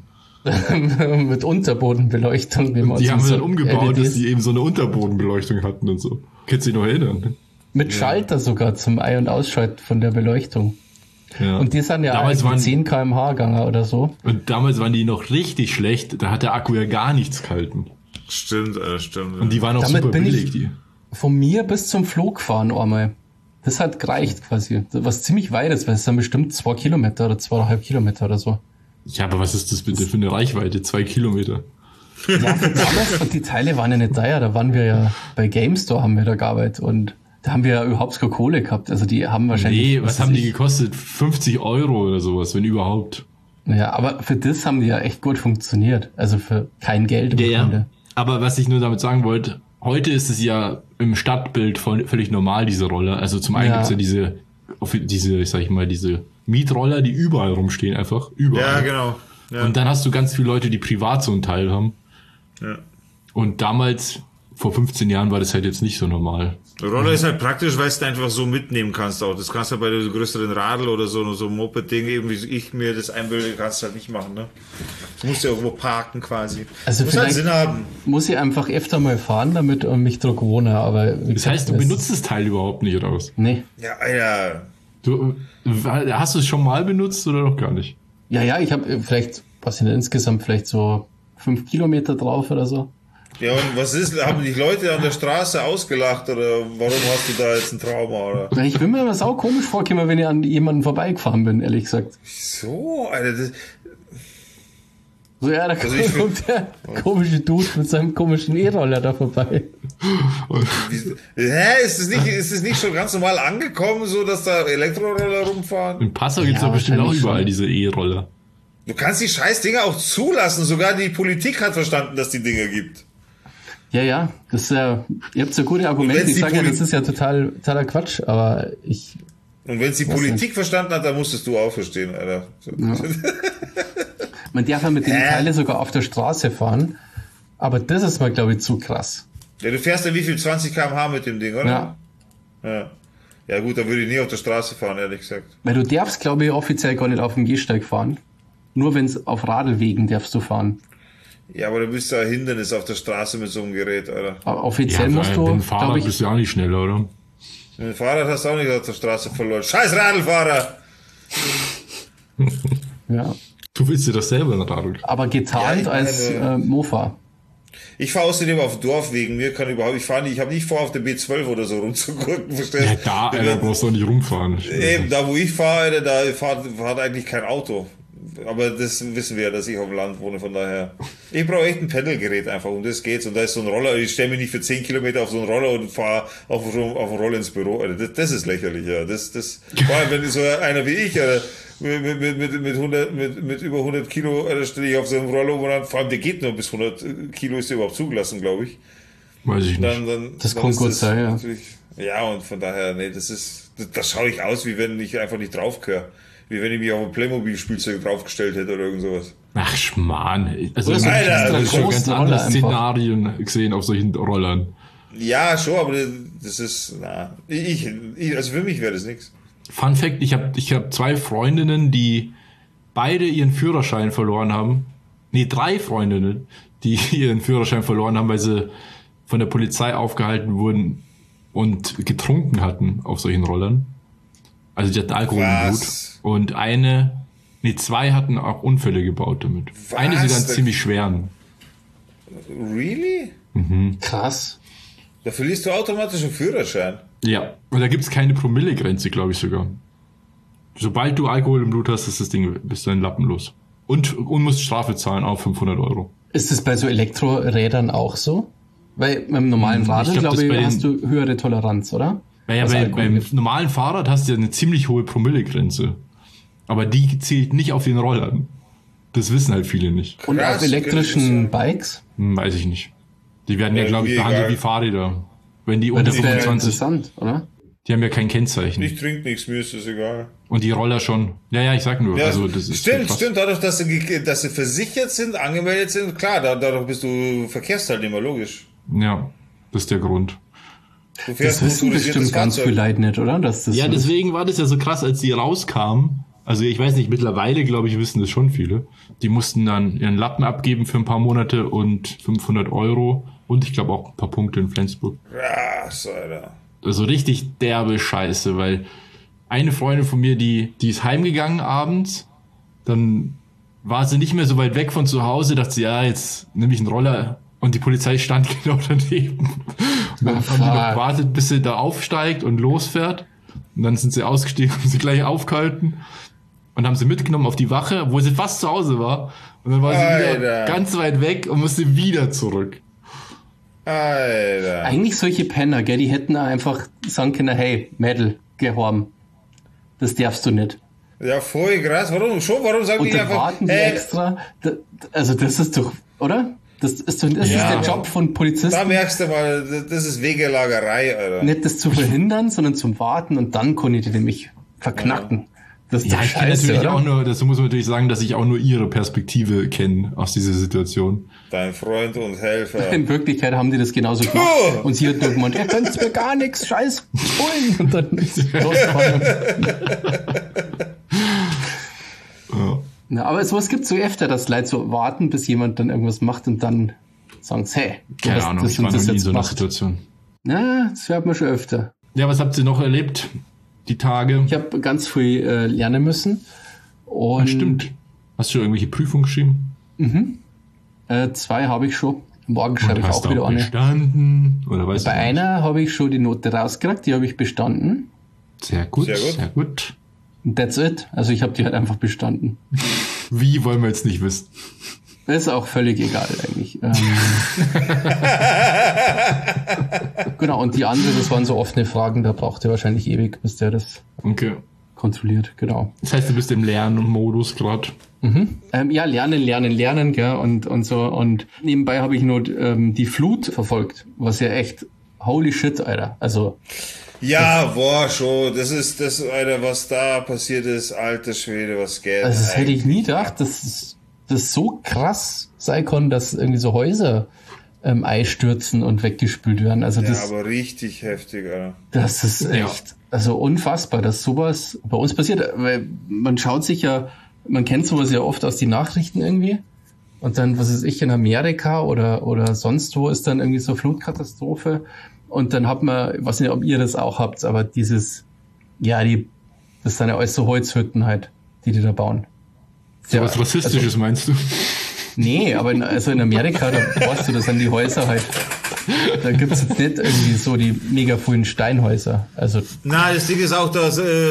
mit Unterbodenbeleuchtung. Wie man die haben wir so dann umgebaut, L E Ds. dass die eben so eine Unterbodenbeleuchtung hatten und so. Kannst du dich noch erinnern? Mit ja. Schalter sogar zum Ein- und Ausschalten von der Beleuchtung. Ja. Und die sind ja damals waren, zehn Kilometer pro Stunde gegangen oder so. Und damals waren die noch richtig schlecht. Da hat der Akku ja gar nichts gehalten. Stimmt, äh, stimmt. Und die waren auch Damit super bin billig, ich die. Von mir bis zum Flo gefahren einmal. Das hat gereicht quasi. Was ziemlich weit ist, weil es dann bestimmt zwei Kilometer oder zweieinhalb Kilometer oder so. Ja, aber was ist das bitte für eine Reichweite? Zwei Kilometer. Ja, für damals, und die Teile waren ja nicht teuer. Da waren wir ja bei GameStore, haben wir da gearbeitet und da haben wir ja überhaupt keine Kohle gehabt. Also die haben wahrscheinlich... Nee, was, was haben die ich, gekostet? fünfzig Euro oder sowas, wenn überhaupt. Ja, aber für das haben die ja echt gut funktioniert. Also für kein Geld. Ja, ja. Aber was ich nur damit sagen wollte, heute ist es ja im Stadtbild voll, völlig normal, diese Roller. Also zum einen ja. gibt's ja diese, diese, ich sag ich mal, diese Mietroller, die überall rumstehen, einfach. Überall. Ja, genau. Ja. Und dann hast du ganz viele Leute, die privat so einen Teil haben. Ja. Und damals, vor fünfzehn Jahren, war das halt jetzt nicht so normal. Der Roller ist halt praktisch, weil du es einfach so mitnehmen kannst auch. Das kannst du bei der größeren Radl oder so, so ein Moped-Ding, eben wie ich mir das einbilde, kannst du halt nicht machen, ne? Du musst ja irgendwo parken quasi. Also muss halt Sinn haben. Muss ich einfach öfter mal fahren, damit ich mich dran gewohne, aber... Das heißt, du benutzt das Teil überhaupt nicht, oder was? Nee. Ja, Alter. Du, hast du es schon mal benutzt oder noch gar nicht? Ja, ja, ich habe vielleicht, was sind insgesamt vielleicht so fünf Kilometer drauf oder so. Ja, und was ist, haben die Leute an der Straße ausgelacht oder warum hast du da jetzt ein Trauma, oder? Ich bin mir immer sau komisch vorgekommen, wenn ich an jemanden vorbeigefahren bin, ehrlich gesagt. So, Alter, das... So, ja, da also kommt, kommt der komische Dude mit seinem komischen E-Roller da vorbei. Hä, ist es nicht, ist es nicht schon ganz normal angekommen, so, dass da Elektroroller rumfahren? In Passau gibt's ja, bestimmt auch überall schon. Diese E-Roller. Du kannst die scheiß Dinger auch zulassen, sogar die Politik hat verstanden, dass die Dinger gibt. Ja, ja, das ist ja, ihr habt so gute Argumente. Ich sage ja, das ist ja total, totaler Quatsch, aber ich... Und wenn es die Politik nicht. verstanden hat, dann musstest du auch verstehen, Alter. So. Ja. Man darf ja mit den äh. Teilen sogar auf der Straße fahren, aber das ist mal, glaube ich, zu krass. Ja, du fährst ja wie viel? zwanzig Kilometer pro Stunde mit dem Ding, oder? Ja. Ja, ja gut, dann würde ich nie auf der Straße fahren, ehrlich gesagt. Weil du darfst, glaube ich, offiziell gar nicht auf dem Gehsteig fahren. Nur wenn es auf Radlwegen darfst du fahren. Ja, aber du bist ja ein Hindernis auf der Straße mit so einem Gerät, Alter. Aber offiziell ja, musst du, mit dem Fahrrad ich, bist du ja auch nicht schneller, oder? Ein Fahrrad hast du auch nicht auf der Straße verloren. Scheiß Radlfahrer! Ja. Du willst dir das selber ein Radl. Aber getarnt Ja, ich als meine- äh, Mofa. Ich fahre außerdem auf Dorfwegen. Mir kann überhaupt, ich fahre nicht, ich habe nicht vor, auf der B zwölf oder so rumzugucken, verstehst Ja, da, Alter, brauchst du doch nicht rumfahren. Eben, da wo ich fahre, Alter, da fahrt, fahrt eigentlich kein Auto. Aber das wissen wir ja, dass ich auf dem Land wohne, von daher. Ich brauche echt ein Pendelgerät einfach, um das geht's. Und da ist so ein Roller, ich stelle mich nicht für zehn Kilometer auf so einen Roller und fahre auf, auf einen Roller ins Büro. Alter, das, das ist lächerlich, ja. Das, das, vor allem, wenn so einer wie ich, Alter, mit, mit, mit, mit, hundert, mit, mit über hundert Kilo, Alter, stelle ich auf so einem Roller um und dann, vor allem, der geht nur bis hundert Kilo, ist der überhaupt zugelassen, glaube ich. Weiß ich nicht. Dann, dann, Das dann kann ist gut sein, ja. natürlich- Ja, und von daher, nee, das ist, das, das schaue ich aus, wie wenn ich einfach nicht draufgehöre. Wie wenn ich mich auf ein Playmobil-Spielzeug draufgestellt hätte oder irgend sowas. Ach, Schmarrn. Also, Oder so ich Alter, habe das ist schon groß, ganz Roller andere einfach. Szenarien gesehen auf solchen Rollern. Ja, schon, aber das ist, na, ich, ich also für mich wäre das nichts. Fun Fact, ich habe ich hab zwei Freundinnen, die beide ihren Führerschein verloren haben. Nee, drei Freundinnen, die ihren Führerschein verloren haben, weil sie von der Polizei aufgehalten wurden und getrunken hatten auf solchen Rollern. Also die hatten Alkohol im Blut. Was? Und eine, nee, zwei hatten auch Unfälle gebaut damit. Was? Eine sogar einen Da- ziemlich schweren. Really? Krass. Da verlierst du automatisch einen Führerschein. Ja, und da gibt's keine Promillegrenze, glaube ich sogar. Sobald du Alkohol im Blut hast, ist das Ding, bist du ein Lappen los. Und, und musst Strafe zahlen, auch fünfhundert Euro. Ist das bei so Elektrorädern auch so? Weil mit dem normalen Hm, Radl, ich glaub, glaube das ich, bei den- hast du höhere Toleranz, oder? Naja, Was bei, Alkohol beim gibt. normalen Fahrrad hast du ja eine ziemlich hohe Promillegrenze. Aber die zählt nicht auf den Rollern. Das wissen halt viele nicht. Und Krass, auf elektrischen Bikes? Hm, weiß ich nicht. Die werden ja, Ja, glaube ich, mir behandelt egal. wie Fahrräder. Wenn die Weil unter das wäre fünfundzwanzig, interessant, oder? die haben ja kein Kennzeichen. Ich trinke nichts, mir ist das egal. Und die Roller schon. Ja, ja, ich sag nur. Ja, also, das ist stimmt, krass. stimmt, dadurch, dass sie, ge- dass sie versichert sind, angemeldet sind, klar, da- dadurch bist du Verkehrsteilnehmer, logisch. Ja, das ist der Grund. Du Das fährst wissen motorisiertes bestimmt ganz Fahrzeug. viele Leute nicht, oder? Dass das Ja, so ist. deswegen war das ja so krass, als die rauskamen. Also ich weiß nicht, mittlerweile, glaube ich, wissen das schon viele. Die mussten dann ihren Lappen abgeben für ein paar Monate und fünfhundert Euro und ich glaube auch ein paar Punkte in Flensburg. Krass, Alter. Also richtig derbe Scheiße, weil eine Freundin von mir, die, die ist heimgegangen abends, dann war sie nicht mehr so weit weg von zu Hause, dachte sie, ja, jetzt nehme ich einen Roller und die Polizei stand genau daneben. Und dann Oh, haben die noch fuck. gewartet, bis sie da aufsteigt und losfährt. Und dann sind sie ausgestiegen, haben sie gleich aufgehalten und haben sie mitgenommen auf die Wache, wo sie fast zu Hause war. Und dann war sie wieder Alter. ganz weit weg und musste wieder zurück. Alter. Eigentlich solche Penner, gell, die hätten einfach sagen können, hey, Mädel, geh heim. Das darfst du nicht. Ja, voll krass. Warum schon? Warum sagen Und die dann einfach, warten die hey, extra. Da, also das ist doch, oder? Das ist doch, das Ja. ist der Job von da Polizisten. merkst du mal, das ist Wegelagerei, Alter. Nicht das zu verhindern, sondern zum Warten und dann kann ich die nämlich verknacken. Das ist Ja, doch ich kenne scheiße, natürlich oder? auch nur, dazu muss man natürlich sagen, dass ich auch nur ihre Perspektive kenne aus dieser Situation. Dein Freund und Helfer. In Wirklichkeit haben die das genauso gemacht. Puh. Und sie hat nur gemeint, ihr könnt's mir gar nichts, scheiß Bullen. Und dann ist sie losgefahren. Ja. Na, aber sowas gibt's so öfter, dass Leute so warten, bis jemand dann irgendwas macht und dann sagen sie, hey, du Keine hast Ahnung, das ich und war noch das nie in jetzt so einer gemacht. Situation. Na, das hört man schon öfter. Ja, was habt ihr noch erlebt? Die Tage? Ich habe ganz viel äh, lernen müssen. Und Ah, stimmt. Hast du irgendwelche Prüfungen geschrieben? Äh, zwei habe ich schon. Morgen schreibe Und ich hast auch du wieder auch eine. bestanden? Oder weißt Bei du nicht? einer habe ich schon die Note rausgekriegt, die habe ich bestanden. Sehr gut, Sehr gut. sehr gut. Und that's it. Also ich habe die halt einfach bestanden. Wie wollen wir jetzt nicht wissen? Das ist auch völlig egal eigentlich. Ähm, genau, und die andere, das waren so offene Fragen, da braucht ihr wahrscheinlich ewig, bis der das Okay. kontrolliert, genau. Das heißt, du bist im Lernmodus gerade. Ähm, ja, lernen, lernen, lernen, gell, und, und so. Und nebenbei habe ich nur ähm, die Flut verfolgt, was ja echt, holy shit, Alter. Also, Ja, boah, schon. Das ist das, Alter, was da passiert ist. Alter Schwede, was geht. also das hätte ich nie eigentlich? gedacht, dass das so krass sein kann, dass irgendwie so Häuser ähm, einstürzen und weggespült werden. Also Ja, das, aber richtig heftig, Alter. das ist Ja. echt, also unfassbar, dass sowas bei uns passiert. Weil man schaut sich ja, man kennt sowas ja oft aus den Nachrichten irgendwie. Und dann, was weiß ich, in Amerika oder, oder sonst wo ist dann irgendwie so Flutkatastrophe. Und dann hat man, ich weiß nicht, ob ihr das auch habt, aber dieses, ja, die, das sind ja alles so Holzhütten halt, die die da bauen. So was Rassistisches also, meinst du? Nee, aber in, also in Amerika, da weißt du, das sind die Häuser halt, da gibt es jetzt nicht irgendwie so die mega vielen Steinhäuser. Also Na, das Ding ist auch, dass, äh,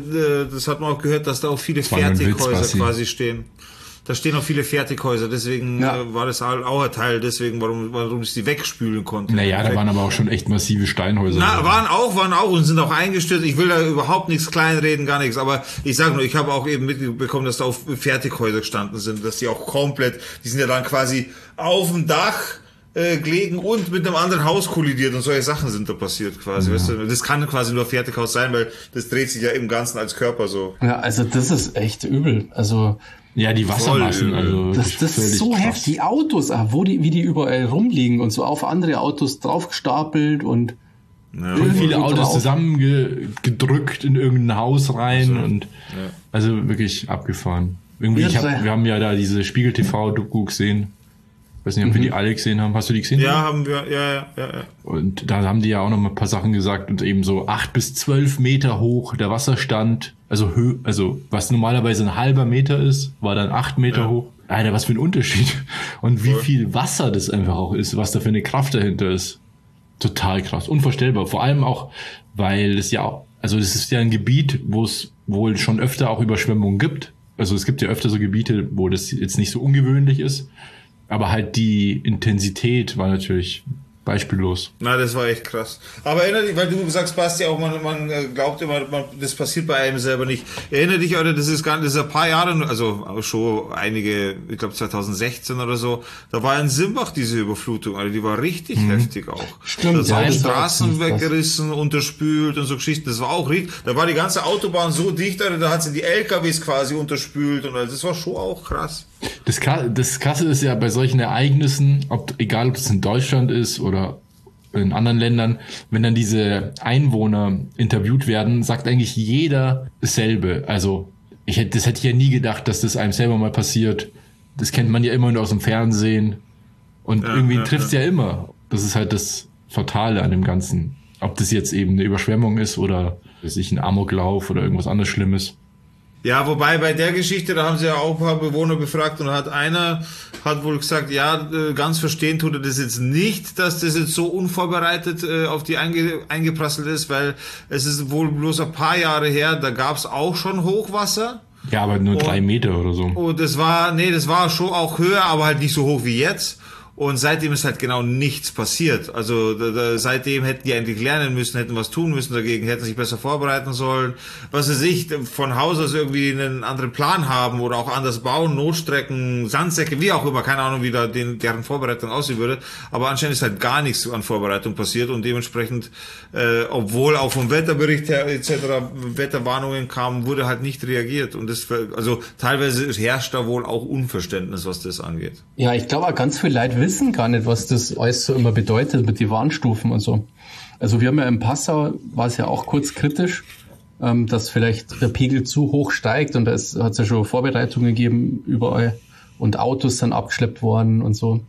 das hat man auch gehört, dass da auch viele Fertighäuser Witz, quasi stehen. Da stehen auch viele Fertighäuser, deswegen ja. äh, war das auch ein Teil, deswegen, warum, warum ich die wegspülen konnte. Naja, da waren aber auch schon echt massive Steinhäuser. Na, waren auch, waren auch und sind auch eingestürzt. Ich will da überhaupt nichts kleinreden, gar nichts, aber ich sage nur, ich habe auch eben mitbekommen, dass da auch Fertighäuser gestanden sind, dass die auch komplett, die sind ja dann quasi auf dem Dach äh, gelegen und mit einem anderen Haus kollidiert und solche Sachen sind da passiert quasi, ja. Weißt du? Das kann quasi nur Fertighaus sein, weil das dreht sich ja im Ganzen als Körper so. Ja, also das ist echt übel, also ja, die Wassermassen, also das, das ist so krass. Heftig. Die Autos, wo die, wie die überall rumliegen und so auf andere Autos draufgestapelt und ja. Und viele Autos drauf. zusammengedrückt in irgendein Haus rein also, und ja. Also wirklich abgefahren. Irgendwie, ich hab, wir haben ja da diese Spiegel-T V-Doku gesehen. Ich weiß nicht, ob mhm. wir die alle gesehen haben. Hast du die gesehen? Ja, haben wir, ja, ja, ja, ja. Und da haben die ja auch noch mal ein paar Sachen gesagt und eben so acht bis zwölf Meter hoch der Wasserstand, also Höhe, also was normalerweise ein halber Meter ist, war dann acht Meter ja. hoch. Alter, was für ein Unterschied. Und wie Voll. viel Wasser das einfach auch ist, was da für eine Kraft dahinter ist. Total krass, unvorstellbar. Vor allem auch, weil es ja auch, also das ist ja ein Gebiet, wo es wohl schon öfter auch Überschwemmungen gibt. Also es gibt ja öfter so Gebiete, wo das jetzt nicht so ungewöhnlich ist. Aber halt die Intensität war natürlich beispiellos. Na, das war echt krass. Aber erinnere dich, weil du sagst, Basti, auch man, man glaubt immer, man, das passiert bei einem selber nicht. Erinnere dich, oder das ist gar das ist ein paar Jahre, also schon einige, ich glaube zwanzig sechzehn oder so, da war in Simbach diese Überflutung, also die war richtig mhm. heftig auch. Stimmt. Da sind ja, Straßen weggerissen, unterspült und so Geschichten. Das war auch richtig, da war die ganze Autobahn so dicht, also da hat sie die L K Ws quasi unterspült und also das war schon auch krass. Das, das Krasse ist ja bei solchen Ereignissen, ob, egal ob es in Deutschland ist oder in anderen Ländern, wenn dann diese Einwohner interviewt werden, sagt eigentlich jeder dasselbe. Also ich hätte, das hätte ich ja nie gedacht, dass das einem selber mal passiert. Das kennt man ja immer nur aus dem Fernsehen und ja, irgendwie ja, trifft es ja. ja immer. Das ist halt das Fatale an dem Ganzen. Ob das jetzt eben eine Überschwemmung ist oder sich ein Amoklauf oder irgendwas anderes Schlimmes. Ja, wobei bei der Geschichte, da haben sie ja auch ein paar Bewohner befragt und hat einer hat wohl gesagt, ja, ganz verstehen tut er das jetzt nicht, dass das jetzt so unvorbereitet äh, auf die einge, eingeprasselt ist, weil es ist wohl bloß ein paar Jahre her, da gab es auch schon Hochwasser. Ja, aber nur und, drei Meter oder so. Und das war, nee, das war schon auch höher, aber halt nicht so hoch wie jetzt. Und seitdem ist halt genau nichts passiert. Also da, da, seitdem hätten die eigentlich lernen müssen, hätten was tun müssen dagegen, hätten sich besser vorbereiten sollen. Was weiß ich, von Haus aus irgendwie einen anderen Plan haben oder auch anders bauen, Notstrecken, Sandsäcke, wie auch immer. Keine Ahnung, wie da den, deren Vorbereitung aussehen würde. Aber anscheinend ist halt gar nichts an Vorbereitung passiert und dementsprechend, äh, obwohl auch vom Wetterbericht her et cetera Wetterwarnungen kamen, wurde halt nicht reagiert. Und das, also teilweise herrscht da wohl auch Unverständnis, was das angeht. Ja, ich glaube auch ganz viel Leid wissen gar nicht, was das alles so immer bedeutet mit den Warnstufen und so. Also wir haben ja in Passau, war es ja auch kurz kritisch, ähm, dass vielleicht der Pegel zu hoch steigt und da hat es ja schon Vorbereitungen gegeben überall und Autos sind abgeschleppt worden und so.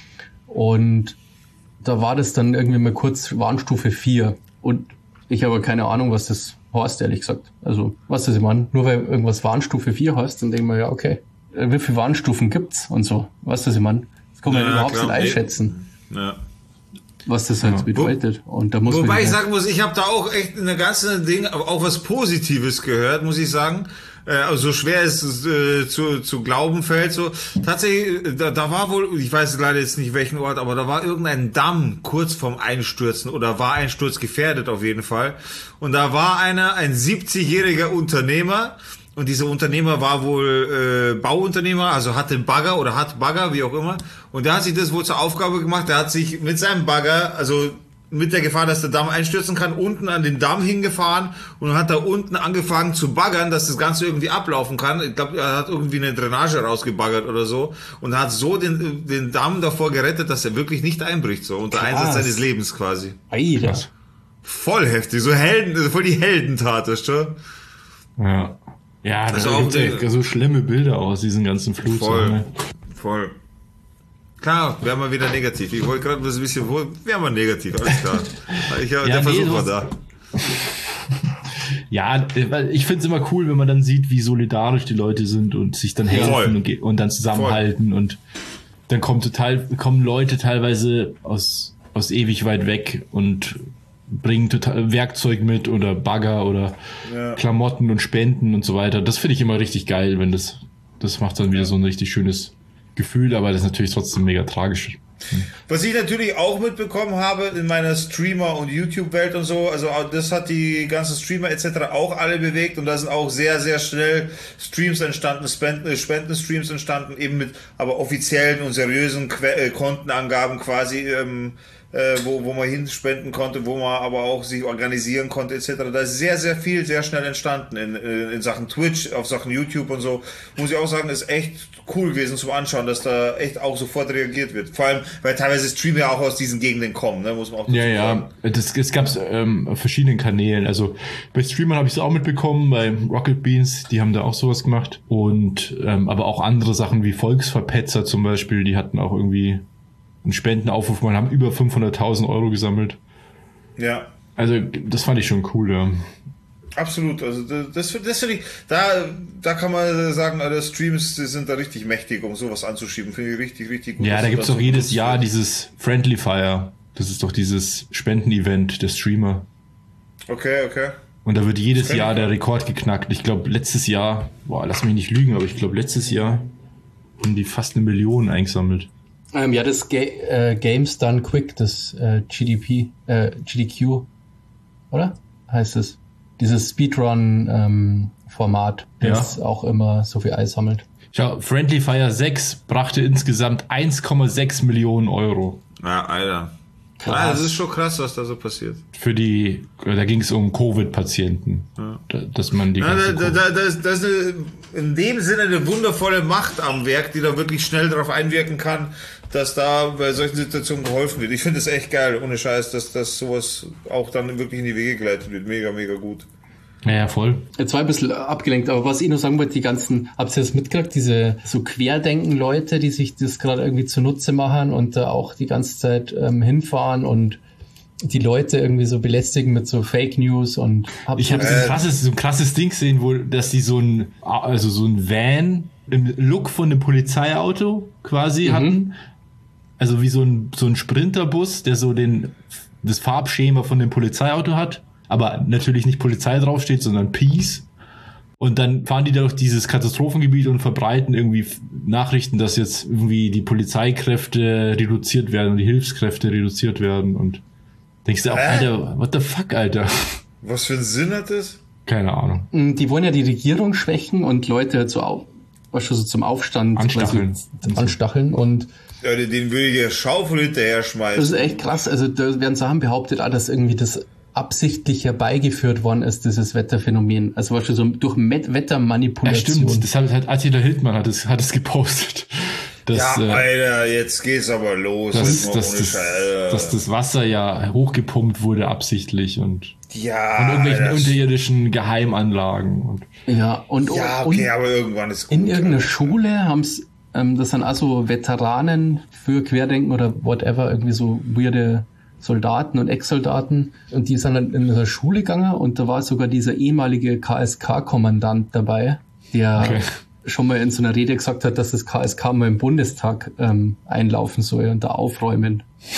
Und da war das dann irgendwie mal kurz Warnstufe vier und ich habe keine Ahnung, was das heißt, ehrlich gesagt. Also, was das ich meine, nur weil irgendwas Warnstufe vier heißt, dann denken wir ja, okay, wie viele Warnstufen gibt's und so. Weißt du, was ich meine? Kann man ja, überhaupt klar, nicht einschätzen, ja. was das halt ja. bedeutet. Und da muss Wobei man ich halt sagen muss, ich habe da auch echt eine ganze Ding, aber auch was Positives gehört, muss ich sagen. Äh, also so schwer es äh, zu, zu glauben fällt. So tatsächlich, da, da war wohl, ich weiß leider jetzt nicht welchen Ort, aber da war irgendein Damm kurz vorm Einstürzen oder war Einsturz gefährdet auf jeden Fall. Und da war einer, ein siebzigjähriger Unternehmer. Und dieser Unternehmer war wohl äh, Bauunternehmer, also hatte einen Bagger oder hat Bagger, wie auch immer. Und der hat sich das wohl zur Aufgabe gemacht, der hat sich mit seinem Bagger, also mit der Gefahr, dass der Damm einstürzen kann, unten an den Damm hingefahren und hat da unten angefangen zu baggern, dass das Ganze irgendwie ablaufen kann. Ich glaube, er hat irgendwie eine Drainage rausgebaggert oder so und hat so den, den Damm davor gerettet, dass er wirklich nicht einbricht, so unter Krass. Einsatz seines Lebens quasi. Alter. Voll heftig, so Helden, voll die Heldentat, ist schon. Ja. Ja, das also gibt ja so schlimme Bilder aus diesen ganzen Flugzeugen. Voll, voll. Klar, wären wir wieder negativ. Ich wollte gerade ein bisschen, wären wir negativ, alles klar. Ich, ja, der nee, Versuch war da. Ja, ich finde es immer cool, wenn man dann sieht, wie solidarisch die Leute sind und sich dann helfen und, und dann zusammenhalten. Voll. Und dann kommen total, kommen Leute teilweise aus, aus ewig weit weg und bringen total Werkzeug mit oder Bagger oder ja. Klamotten und Spenden und so weiter. Das finde ich immer richtig geil, wenn das, das macht dann wieder so ein richtig schönes Gefühl, aber das ist natürlich trotzdem mega tragisch. Was ich natürlich auch mitbekommen habe in meiner Streamer- und YouTube-Welt und so, also das hat die ganzen Streamer et cetera auch alle bewegt und da sind auch sehr, sehr schnell Streams entstanden, Spenden, Spendenstreams entstanden, eben mit aber offiziellen und seriösen que- äh, Kontenangaben quasi, ähm, äh, wo, wo man hinspenden konnte, wo man aber auch sich organisieren konnte et cetera. Da ist sehr, sehr viel sehr schnell entstanden in, in Sachen Twitch, auf Sachen YouTube und so. Muss ich auch sagen, ist echt cool gewesen zum Anschauen, dass da echt auch sofort reagiert wird. Vor allem, weil teilweise Streamer ja auch aus diesen Gegenden kommen, ne? Muss man auch dazu ja, sagen. Ja, das, das gab es ähm, auf verschiedenen Kanälen. Also bei Streamern habe ich es auch mitbekommen, bei Rocket Beans, die haben da auch sowas gemacht. Und ähm, aber auch andere Sachen wie Volksverpetzer zum Beispiel, die hatten auch irgendwie einen Spendenaufruf, man haben über fünfhunderttausend Euro gesammelt. Ja. Also das fand ich schon cool, ja. Absolut, also das, das finde ich, da, da kann man sagen, alle Streams die sind da richtig mächtig, um sowas anzuschieben, finde ich richtig, richtig gut. Ja, da gibt's doch jedes Jahr dieses Friendly Fire, das ist doch dieses Spendenevent der Streamer. Okay, okay. Und da wird jedes Jahr der Rekord geknackt. Ich glaube letztes Jahr, boah, lass mich nicht lügen, aber ich glaube letztes Jahr haben die fast eine Million eingesammelt. Ähm, ja, das Ga- äh, Games Done Quick, das äh, G D P, äh, G D Q, oder? Heißt es. Dieses Speedrun-Format, ähm, das ja. auch immer so viel Eis sammelt. Schau, Friendly Fire sechs brachte insgesamt eins Komma sechs Millionen Euro. Ja, Alter. Krass. Ja, das ist schon krass, was da so passiert. Für die, da ging es um Covid-Patienten. Ja. Da, dass man die ja, ganze da, da, da ist, das ist eine, in dem Sinne eine wundervolle Macht am Werk, die da wirklich schnell darauf einwirken kann, dass da bei solchen Situationen geholfen wird. Ich finde es echt geil, ohne Scheiß, dass, dass sowas auch dann wirklich in die Wege geleitet wird. Mega, mega gut. Ja, ja, voll. Jetzt war ein bisschen abgelenkt, aber was ich noch sagen wollte, die ganzen, habt ihr das mitgekriegt, diese so Querdenken-Leute, die sich das gerade irgendwie zunutze machen und da auch die ganze Zeit ähm, hinfahren und die Leute irgendwie so belästigen mit so Fake News und hab ich habe so ein krasses, so ein krasses Ding gesehen, wo, dass die so ein, also so ein Van im Look von einem Polizeiauto quasi mhm. hatten. Also wie so ein, so ein Sprinterbus, der so den, das Farbschema von dem Polizeiauto hat, aber natürlich nicht Polizei draufsteht, sondern Peace. Und dann fahren die da durch dieses Katastrophengebiet und verbreiten irgendwie Nachrichten, dass jetzt irgendwie die Polizeikräfte reduziert werden und die Hilfskräfte reduziert werden. Und denkst du auch, äh? Alter, what the fuck, Alter? Was für einen Sinn hat das? Keine Ahnung. Die wollen ja die Regierung schwächen und Leute halt so, auf, so zum Aufstand anstacheln. anstacheln und ja, den würde ich ja Schaufel hinterher schmeißen. Das ist echt krass. Also da werden Sachen behauptet, ah, dass irgendwie das absichtlich herbeigeführt worden ist, dieses Wetterphänomen. Also weißt du, so durch Met- Wettermanipulation. Ja, stimmt. Das hat, hat Attila Hildmann hat es, hat es gepostet. Das, ja, äh, Alter, jetzt geht's aber los. Das, das, das, dass das Wasser ja hochgepumpt wurde absichtlich und ja, von irgendwelchen Alter. unterirdischen Geheimanlagen. Und ja, und, ja, okay, und aber irgendwann ist gut. In irgendeiner Schule haben's ähm, das sind also Veteranen für Querdenken oder whatever, irgendwie so weirde Soldaten und Ex-Soldaten. Und die sind dann in eine Schule gegangen und da war sogar dieser ehemalige K S K-Kommandant dabei, der okay. schon mal in so einer Rede gesagt hat, dass das K S K mal im Bundestag ähm, einlaufen soll und da aufräumen.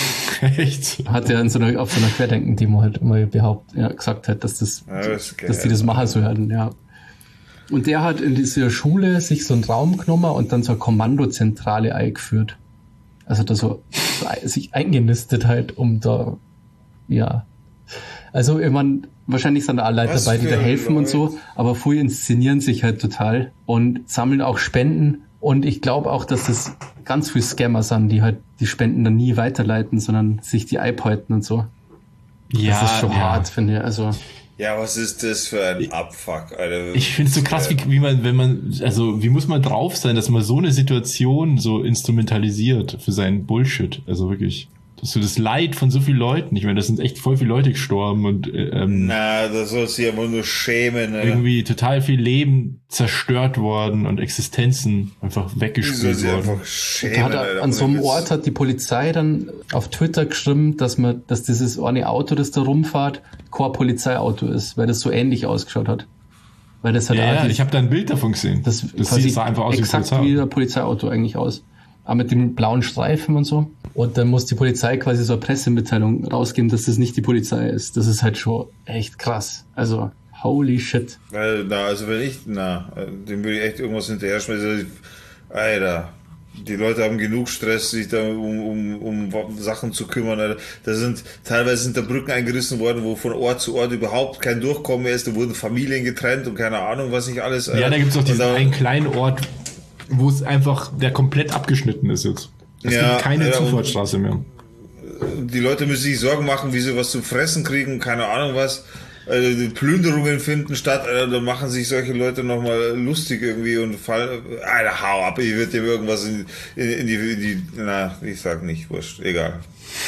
Echt? Hat er in so einer, auf so einer Querdenken-Demo halt immer behauptet, ja, gesagt hat, dass das, ja, das dass die das machen sollten, ja. Und der hat in dieser Schule sich so einen Raum genommen und dann so eine Kommandozentrale eingeführt. Also da so, so sich eingenistet halt, um da, ja. Also ich mein, wahrscheinlich sind da alle Leute Was dabei, die da helfen Leute. Und so, aber viele inszenieren sich halt total und sammeln auch Spenden. Und ich glaube auch, dass das ganz viele Scammer sind, die halt die Spenden dann nie weiterleiten, sondern sich die einhalten und so. Ja, das ist schon ja. hart, finde ich. Also ja, was ist das für ein Abfuck, Alter? Ich finde es so krass, wie, wie man, wenn man, also wie muss man drauf sein, dass man so eine Situation so instrumentalisiert für seinen Bullshit. Also wirklich. so das Leid von so vielen Leuten. Ich meine, das sind echt voll viele Leute gestorben und ähm, na, das soll sich aber nur schämen. Alter. Irgendwie total viel Leben zerstört worden und Existenzen einfach weggespült worden. Einfach schämen, da hat er, Alter, an so einem jetzt. Ort hat die Polizei dann auf Twitter geschrieben, dass man, dass dieses eine Auto, das da rumfährt, kein Polizeiauto ist, weil das so ähnlich ausgeschaut hat. Weil das hat Ja, ja, die- ich habe da ein Bild davon gesehen. das, das quasi sieht sah einfach aus wie exakt Polizei. wie ein Polizeiauto eigentlich aus. Aber mit dem blauen Streifen und so. Und dann muss die Polizei quasi so eine Pressemitteilung rausgeben, dass das nicht die Polizei ist. Das ist halt schon echt krass. Also, holy shit. Weil, na, also wenn ich, na, dem würde ich echt irgendwas hinterher schmeißen. Alter, die Leute haben genug Stress, sich da um, um, um Sachen zu kümmern. Alter. Da sind, teilweise sind da Brücken eingerissen worden, wo von Ort zu Ort überhaupt kein Durchkommen mehr ist. Da wurden Familien getrennt und keine Ahnung, was nicht alles. Ja, da gibt's auch diesen Und da- einen kleinen Ort, wo es einfach, der komplett abgeschnitten ist jetzt. Es Ja, gibt keine ja, und- Zufahrtsstraße mehr. Die Leute müssen sich Sorgen machen, wie sie was zu fressen kriegen, keine Ahnung was. Also die Plünderungen finden statt, Alter, da machen sich solche Leute nochmal lustig irgendwie und fallen. Alter, hau ab, ich würde dem irgendwas in, in, in, die, in die. Na, ich sag nicht, wurscht, egal.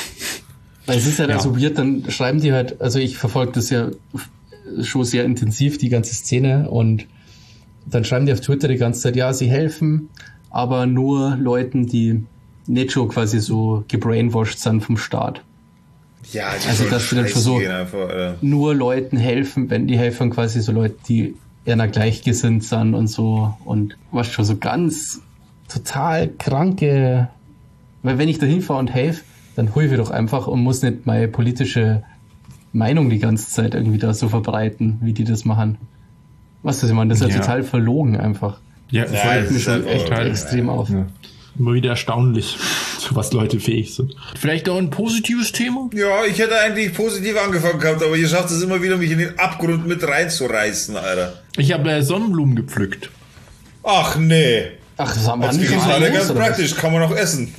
Weil es ist halt Ja. also weird, dann schreiben die halt, also ich verfolge das ja schon sehr intensiv, die ganze Szene, und dann schreiben die auf Twitter die ganze Zeit, ja, sie helfen, aber nur Leuten, die nicht schon quasi so gebrainwashed sind vom Staat. Ja, die Also sollen das wird dann schon scheißen so- gehen einfach, Alter. Nur Leuten helfen, wenn die helfen quasi so Leute, die eher gleichgesinnt sind und so, und was schon so ganz total kranke, weil wenn ich da hinfahre und helfe, dann helfe ich doch einfach und muss nicht meine politische Meinung die ganze Zeit irgendwie da so verbreiten, wie die das machen. Was das ich meine, das ist ja Ja. total verlogen einfach. Ja, Ja, voll. das Mir ist schon einfach- echt ja. extrem auf. Ja. Immer wieder erstaunlich, zu was Leute fähig sind. Vielleicht auch ein positives Thema? Ja, ich hätte eigentlich positiv angefangen gehabt, aber ihr schafft es immer wieder, mich in den Abgrund mit reinzureißen, Alter. Ich habe äh, Sonnenblumen gepflückt. Ach nee. Ach, das haben wir Das nicht ist schon alle los, ganz oder was? praktisch, kann man auch essen.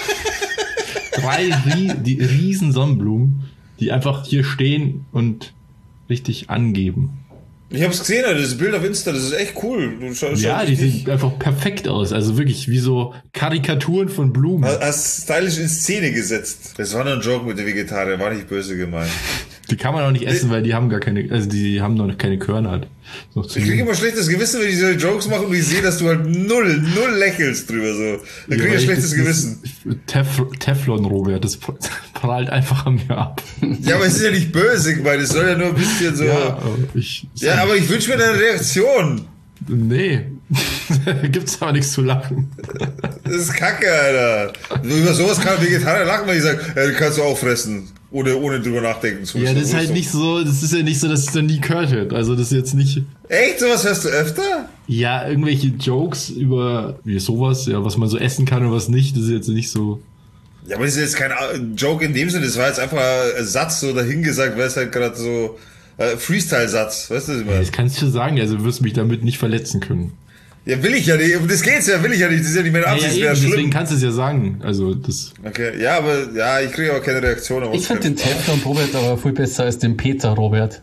Drei Rie die riesen Sonnenblumen, die einfach hier stehen und richtig angeben. Ich hab's gesehen, Alter, das Bild auf Insta, das ist echt cool. Du schau, schau Ja, die richtig- sehen einfach perfekt aus. Also wirklich wie so Karikaturen von Blumen. Hast stylisch in Szene gesetzt. Das war nur ein Joke mit den Vegetariern, war nicht böse gemeint. Die kann man auch nicht essen, weil die haben gar keine, also die haben noch keine Körner halt. Noch zu Ich krieg immer schlechtes Gewissen, wenn ich diese Jokes mache und ich sehe, dass du halt null, null lächelst drüber so. Dann krieg ich ein schlechtes Gewissen. Tef Teflon, Robert, das prallt einfach an mir ab. Ja, aber es ist ja nicht böse gemeint, es soll ja nur ein bisschen so... Ja, Ja, aber ich, aber ich wünsche mir deine Reaktion. nee, gibt's aber nichts zu lachen. Das ist Kacke, Alter. Über sowas kann ein Vegetarier lachen, wenn ich sage, ja, die kannst du auch fressen, ohne, ohne drüber nachdenken zu müssen. Ja, das ist halt nicht so, das ist ja nicht so, dass ich das nie gehört hätte. Also das ist jetzt nicht, Echt? Sowas hörst du öfter? ja, irgendwelche Jokes über wie sowas, ja, was man so essen kann und was nicht, das ist jetzt nicht so. Ja, aber das ist jetzt kein Joke in dem Sinne, das war jetzt einfach ein Satz so dahingesagt, weil es halt gerade so äh, Freestyle-Satz, weißt du, was ich meine? Das kannst du sagen, also du wirst mich damit nicht verletzen können. Ja, will ich ja nicht, um das geht's ja, will ich ja nicht, das ist ja nicht meine Ja, ja, Absicht, das eben, wäre deswegen schlimm. kannst du es ja sagen. Also das. Okay, ja, aber, ja, ich kriege aber keine Reaktion. Aber Ich finde den Teflon Robert aber viel besser als den Peter Robert.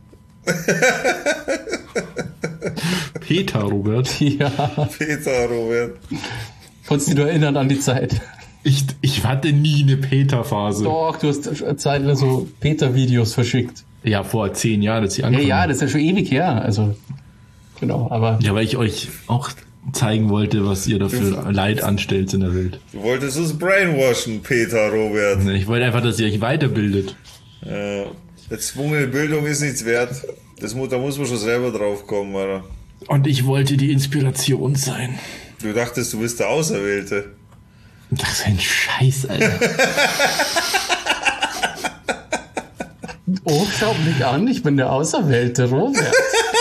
Peter, Robert. Ja, Peter, Robert. konntest du dich nur erinnern an die Zeit? Ich, ich hatte nie eine Peter-Phase. Doch, du hast eine Zeit lang so Peter-Videos verschickt. Ja, vor zehn Jahren, als ich Ja, angefangen ja, habe. das ist ja schon ewig her. Also, genau, aber Ja, weil ich euch auch zeigen wollte, was ihr dafür Leid anstellt in der Welt. Du wolltest uns brainwashen, Peter, Robert. Ich wollte einfach, dass ihr euch weiterbildet. Äh, erzwungene Bildung ist nichts wert. Das, mu- da muss man schon selber drauf kommen, Alter. Und ich wollte die Inspiration sein. Du dachtest, du bist der Auserwählte. Das ist ein Scheiß, Alter. oh, schau mich an, ich bin der auserwählte Robert.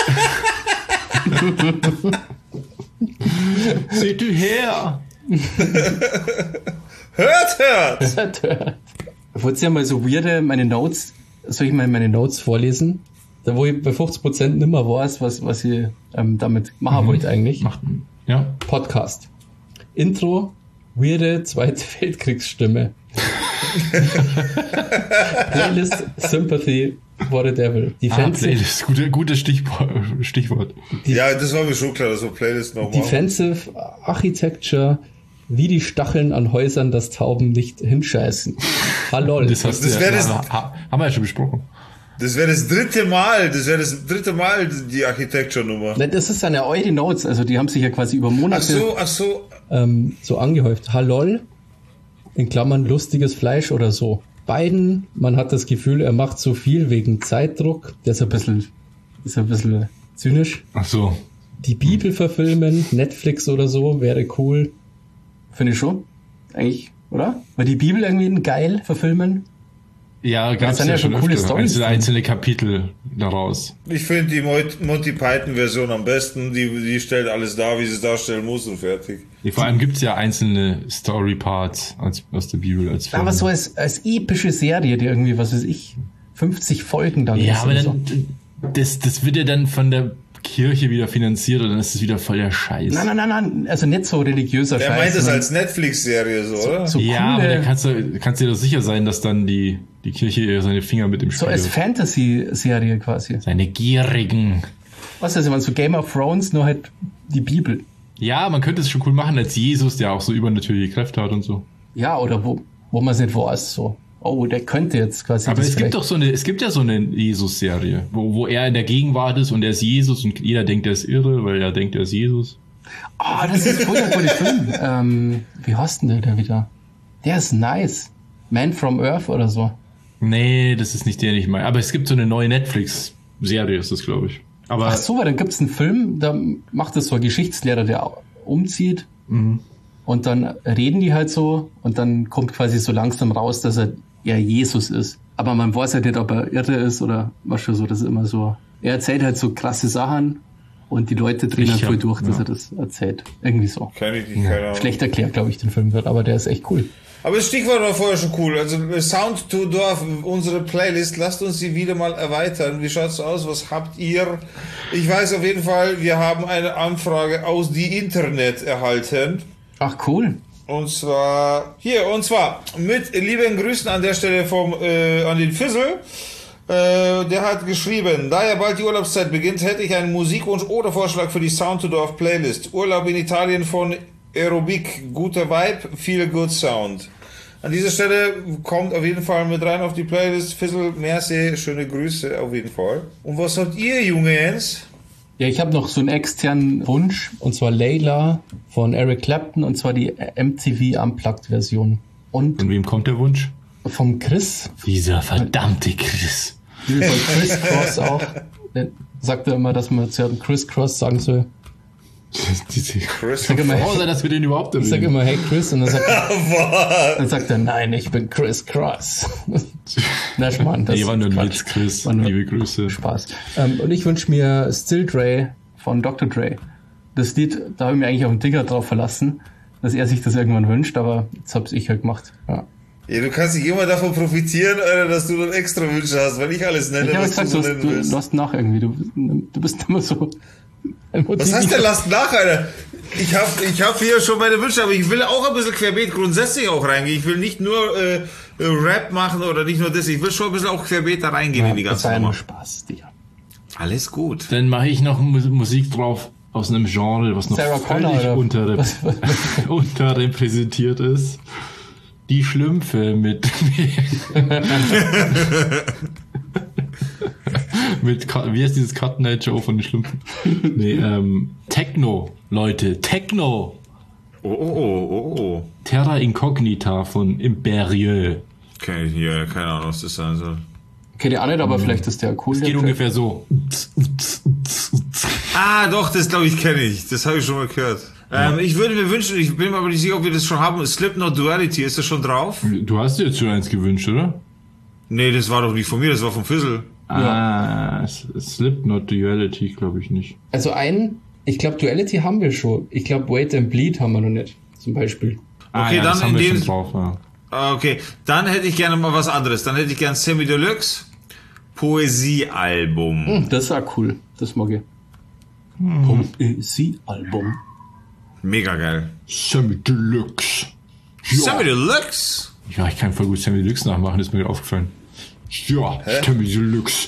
Seht ihr her! Hört, hört! Ich wollte ja mal so weirde, meine Notes, soll ich mal meine Notes vorlesen? Da wo ich bei fünfzig Prozent nimmer weiß, was, was ich ähm, damit machen wollte eigentlich. Macht, ja. Podcast. Intro, weirde Zweite Weltkriegsstimme. Playlist, Sympathy for the Devil. Ah, Defensive, Playlist, gute, gutes Stichwort. Stichwort. Ja, das war mir schon klar, dass wir Playlist noch machen. Defensive Architecture, wie die Stacheln an Häusern, dass Tauben nicht hinscheißen. Hallo. Das, hast Das du wäre ja, das- ha- haben wir ja schon besprochen. Das wäre das dritte Mal, das wäre das dritte Mal die Architecture-Nummer. Das ist eine eure Notes, also die haben sich ja quasi über Monate Ach so, ach so. ähm, so angehäuft. Hallol, in Klammern lustiges Fleisch oder so. Biden, man hat das Gefühl, er macht so viel wegen Zeitdruck. Der ist ein bisschen, ist ein bisschen zynisch. Ach so. Die Bibel verfilmen, Netflix oder so, wäre cool. Finde ich schon. Eigentlich, oder? Weil die Bibel irgendwie geil verfilmen. Ja, gab es sind ja, ja schon schon coole öfter, Storys einzelne, drin. einzelne Kapitel daraus. Ich finde die Mo- Monty Python-Version am besten. Die, die stellt alles dar, wie sie es darstellen muss und fertig. Nee, vor allem gibt's ja einzelne Story-Parts als, aus der Bibel als Film. Aber so als, als epische Serie, die irgendwie, was weiß ich, fünfzig Folgen dann Ja, ist aber oder dann, so. das, das wird ja dann von der Kirche wieder finanziert und dann ist es wieder voll der Scheiß. Nein, nein, nein, nein, also nicht so religiöser Der Scheiß. meint es sondern als Netflix-Serie, so, oder? so ja, aber da coole, kannst du kannst dir doch sicher sein, dass dann die, die Kirche eher seine Finger mit dem so Spiel als hat. Fantasy-Serie quasi. Seine gierigen. Was ist, man so Game of Thrones, nur halt die Bibel. Ja, man könnte es schon cool machen als Jesus, der auch so übernatürliche Kräfte hat und so. Ja, oder wo, wo man es nicht weiß, so. Oh, der könnte jetzt quasi. Aber das es gibt vielleicht- doch so eine, es gibt ja so eine Jesus-Serie, wo, wo er in der Gegenwart ist und er ist Jesus und jeder denkt, er ist irre, weil er denkt, er ist Jesus. Ah, das ist voll der coole Film. Ähm, wie heißt denn der da wieder? Der ist nice. Man from Earth oder so. Nee, das ist nicht der, den ich meine. Aber es gibt so eine neue Netflix-Serie, ist das, glaube ich. Aber Ach so, weil dann gibt's einen Film, da macht das so ein Geschichtslehrer, der umzieht. Und dann reden die halt so und dann kommt quasi so langsam raus, dass er ja Jesus ist. Aber man weiß halt nicht, ob er irre ist oder was schon so. Das ist immer so. Er erzählt halt so krasse Sachen und die Leute drehen Ich halt voll hab- durch, dass ja. er das erzählt. Irgendwie so. Kenn ich nicht, keine Ahnung. Schlecht erklärt, glaube ich, den Film wird, aber der ist echt cool. Aber das Stichwort war vorher schon cool. Also Sound to Dorf, unsere Playlist, lasst uns sie wieder mal erweitern. Wie schaut's aus? Was habt ihr? Ich weiß auf jeden Fall, wir haben eine Anfrage aus die Internet erhalten. Ach, cool. Und zwar hier, und zwar mit lieben Grüßen an der Stelle vom äh, an den Fizzle. Äh, der hat geschrieben, da ja bald die Urlaubszeit beginnt, hätte ich einen Musikwunsch oder Vorschlag für die Sound to Dorf Playlist. Urlaub in Italien von Aerobic, guter Vibe, feel good Sound. An dieser Stelle kommt auf jeden Fall mit rein auf die Playlist. Fizzle, merci, schöne Grüße auf jeden Fall. Und was habt ihr, Jungens? Ja, ich habe noch so einen externen Wunsch, und zwar Layla von Eric Clapton, und zwar die M T V Unplugged-Version. Und von wem kommt der Wunsch? vom Chris, Dieser verdammte Chris. von Chris Cross auch. Der sagt er immer, dass man zu Chris Cross sagen soll. Chris. Sag immer, Außer, dass wir den überhaupt ich sag erwähnen. immer, hey Chris, und dann sagt, dann sagt er, nein, ich bin Chris Cross. Na, Schmarrn, das Nee, war nur ein Quatsch. Witz, Chris. War nur Liebe Grüße. Spaß. Ähm, und ich wünsche mir Still Dre von Doktor Dre. Das Lied, da habe ich mir eigentlich auf den Digger drauf verlassen, dass er sich das irgendwann wünscht, aber jetzt hab's ich halt gemacht. Ja. Ja, du kannst nicht immer davon profitieren, Alter, dass du dann extra Wünsche hast, wenn ich alles nenne, Ich habe was gesagt, du du so hast, nennen du, willst. du hast nach irgendwie. Du, du bist immer so. Was heißt denn, lasst nach, Alter? Ich hab, ich hab hier schon meine Wünsche, aber ich will auch ein bisschen querbeet grundsätzlich auch reingehen. Ich will nicht nur äh, Rap machen oder nicht nur das, ich will schon ein bisschen auch querbeet da reingehen in die Das ganze war ja nur Nummer. Spaß, Digga. Alles gut. Dann mache ich noch Mu- Musik drauf aus einem Genre, was noch Sarah Connor völlig oder unterre was- was- unterrepräsentiert ist. Die Schlümpfe mit mit Ka- wie heißt dieses Cut Night Show von den Schlümpfen? Nee, ähm, Techno, Leute, Techno. Oh, oh, oh, oh, oh. Terra Incognita von Imperieux. Okay, hier, keine Ahnung, was das sein soll. Kennt ihr auch nicht, aber vielleicht ist der cool. Es der geht Track. ungefähr so. Ah, doch, das glaube ich kenne ich. Das habe ich schon mal gehört. Ähm, ich würde mir wünschen, ich bin mir aber nicht sicher, ob wir das schon haben. Slipknot Duality, ist das schon drauf? Du hast dir jetzt schon eins gewünscht, oder? Nee, das war doch nicht von mir, das war vom Fizzle. Ah, S- Slipknot Duality, glaube ich nicht. Also ein, ich glaube Duality haben wir schon. Ich glaube Wait and Bleed haben wir noch nicht, zum Beispiel. Ah, Okay, ja, dann das haben in wir dem- schon drauf. Ja. Ah, okay, dann hätte ich gerne mal was anderes. Dann hätte ich gern Semi Deluxe Poesiealbum. Hm, das ist auch cool. Das mag ich. Poesie-Album. Mega geil. Sammy Deluxe. Semi Deluxe? Ja, ich kann voll gut Sammy Deluxe nachmachen, ist mir gerade aufgefallen. Ja, Sammy Deluxe.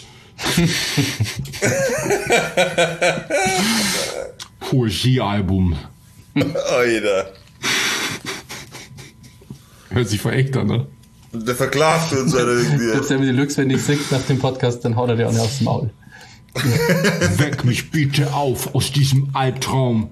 Poesiealbum. Alter. Hört sich voll echt an, ne? Der verklagt uns oder irgendwie. Selbst wenn die Lux, wenn ich singt nach dem Podcast, dann haut er dir auch nicht aufs Maul. Weck mich bitte auf aus diesem Albtraum.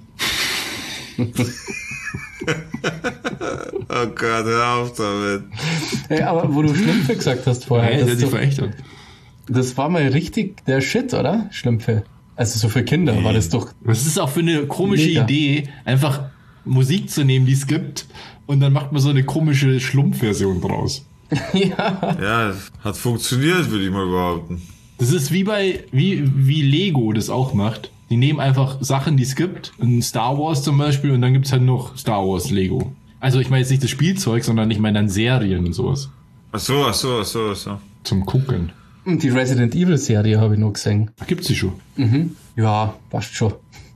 Oh Gott, hör auf damit. Hey, aber wo du Schlümpfe gesagt hast vorher, Hey, das, hört sich so, voll echt an. das war mal richtig der Shit, oder? Schlümpfe. Also so für Kinder war das doch... Was ist auch für eine komische Mega. Idee, einfach Musik zu nehmen, die es gibt, und dann macht man so eine komische Schlumpfversion draus. Ja. Ja, hat funktioniert, würde ich mal behaupten. Das ist wie bei, wie, wie Lego das auch macht. Die nehmen einfach Sachen, die es gibt, in Star Wars zum Beispiel, und dann gibt's halt noch Star Wars Lego. Also ich meine jetzt nicht das Spielzeug, sondern ich meine dann Serien und sowas. Ach so, ach so, ach so, ach so. Zum Gucken. Und die Resident Evil Serie habe ich noch gesehen. Ach, gibt's die schon? Mhm. Ja, passt schon.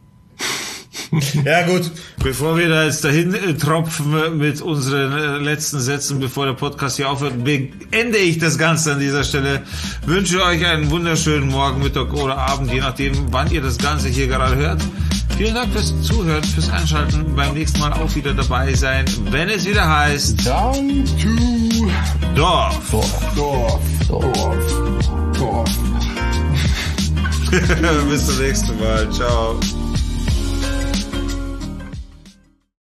Ja gut, bevor wir da jetzt dahin äh, tropfen mit unseren äh, letzten Sätzen, bevor der Podcast hier aufhört, beende ich das Ganze an dieser Stelle. Wünsche euch einen wunderschönen Morgen, Mittag oder Abend, je nachdem, wann ihr das Ganze hier gerade hört. Vielen Dank fürs Zuhören, fürs Einschalten. Beim nächsten Mal auch wieder dabei sein, wenn es wieder heißt Down to Dorf. Dorf. Dorf. Dorf. Dorf. Bis zum nächsten Mal. Ciao.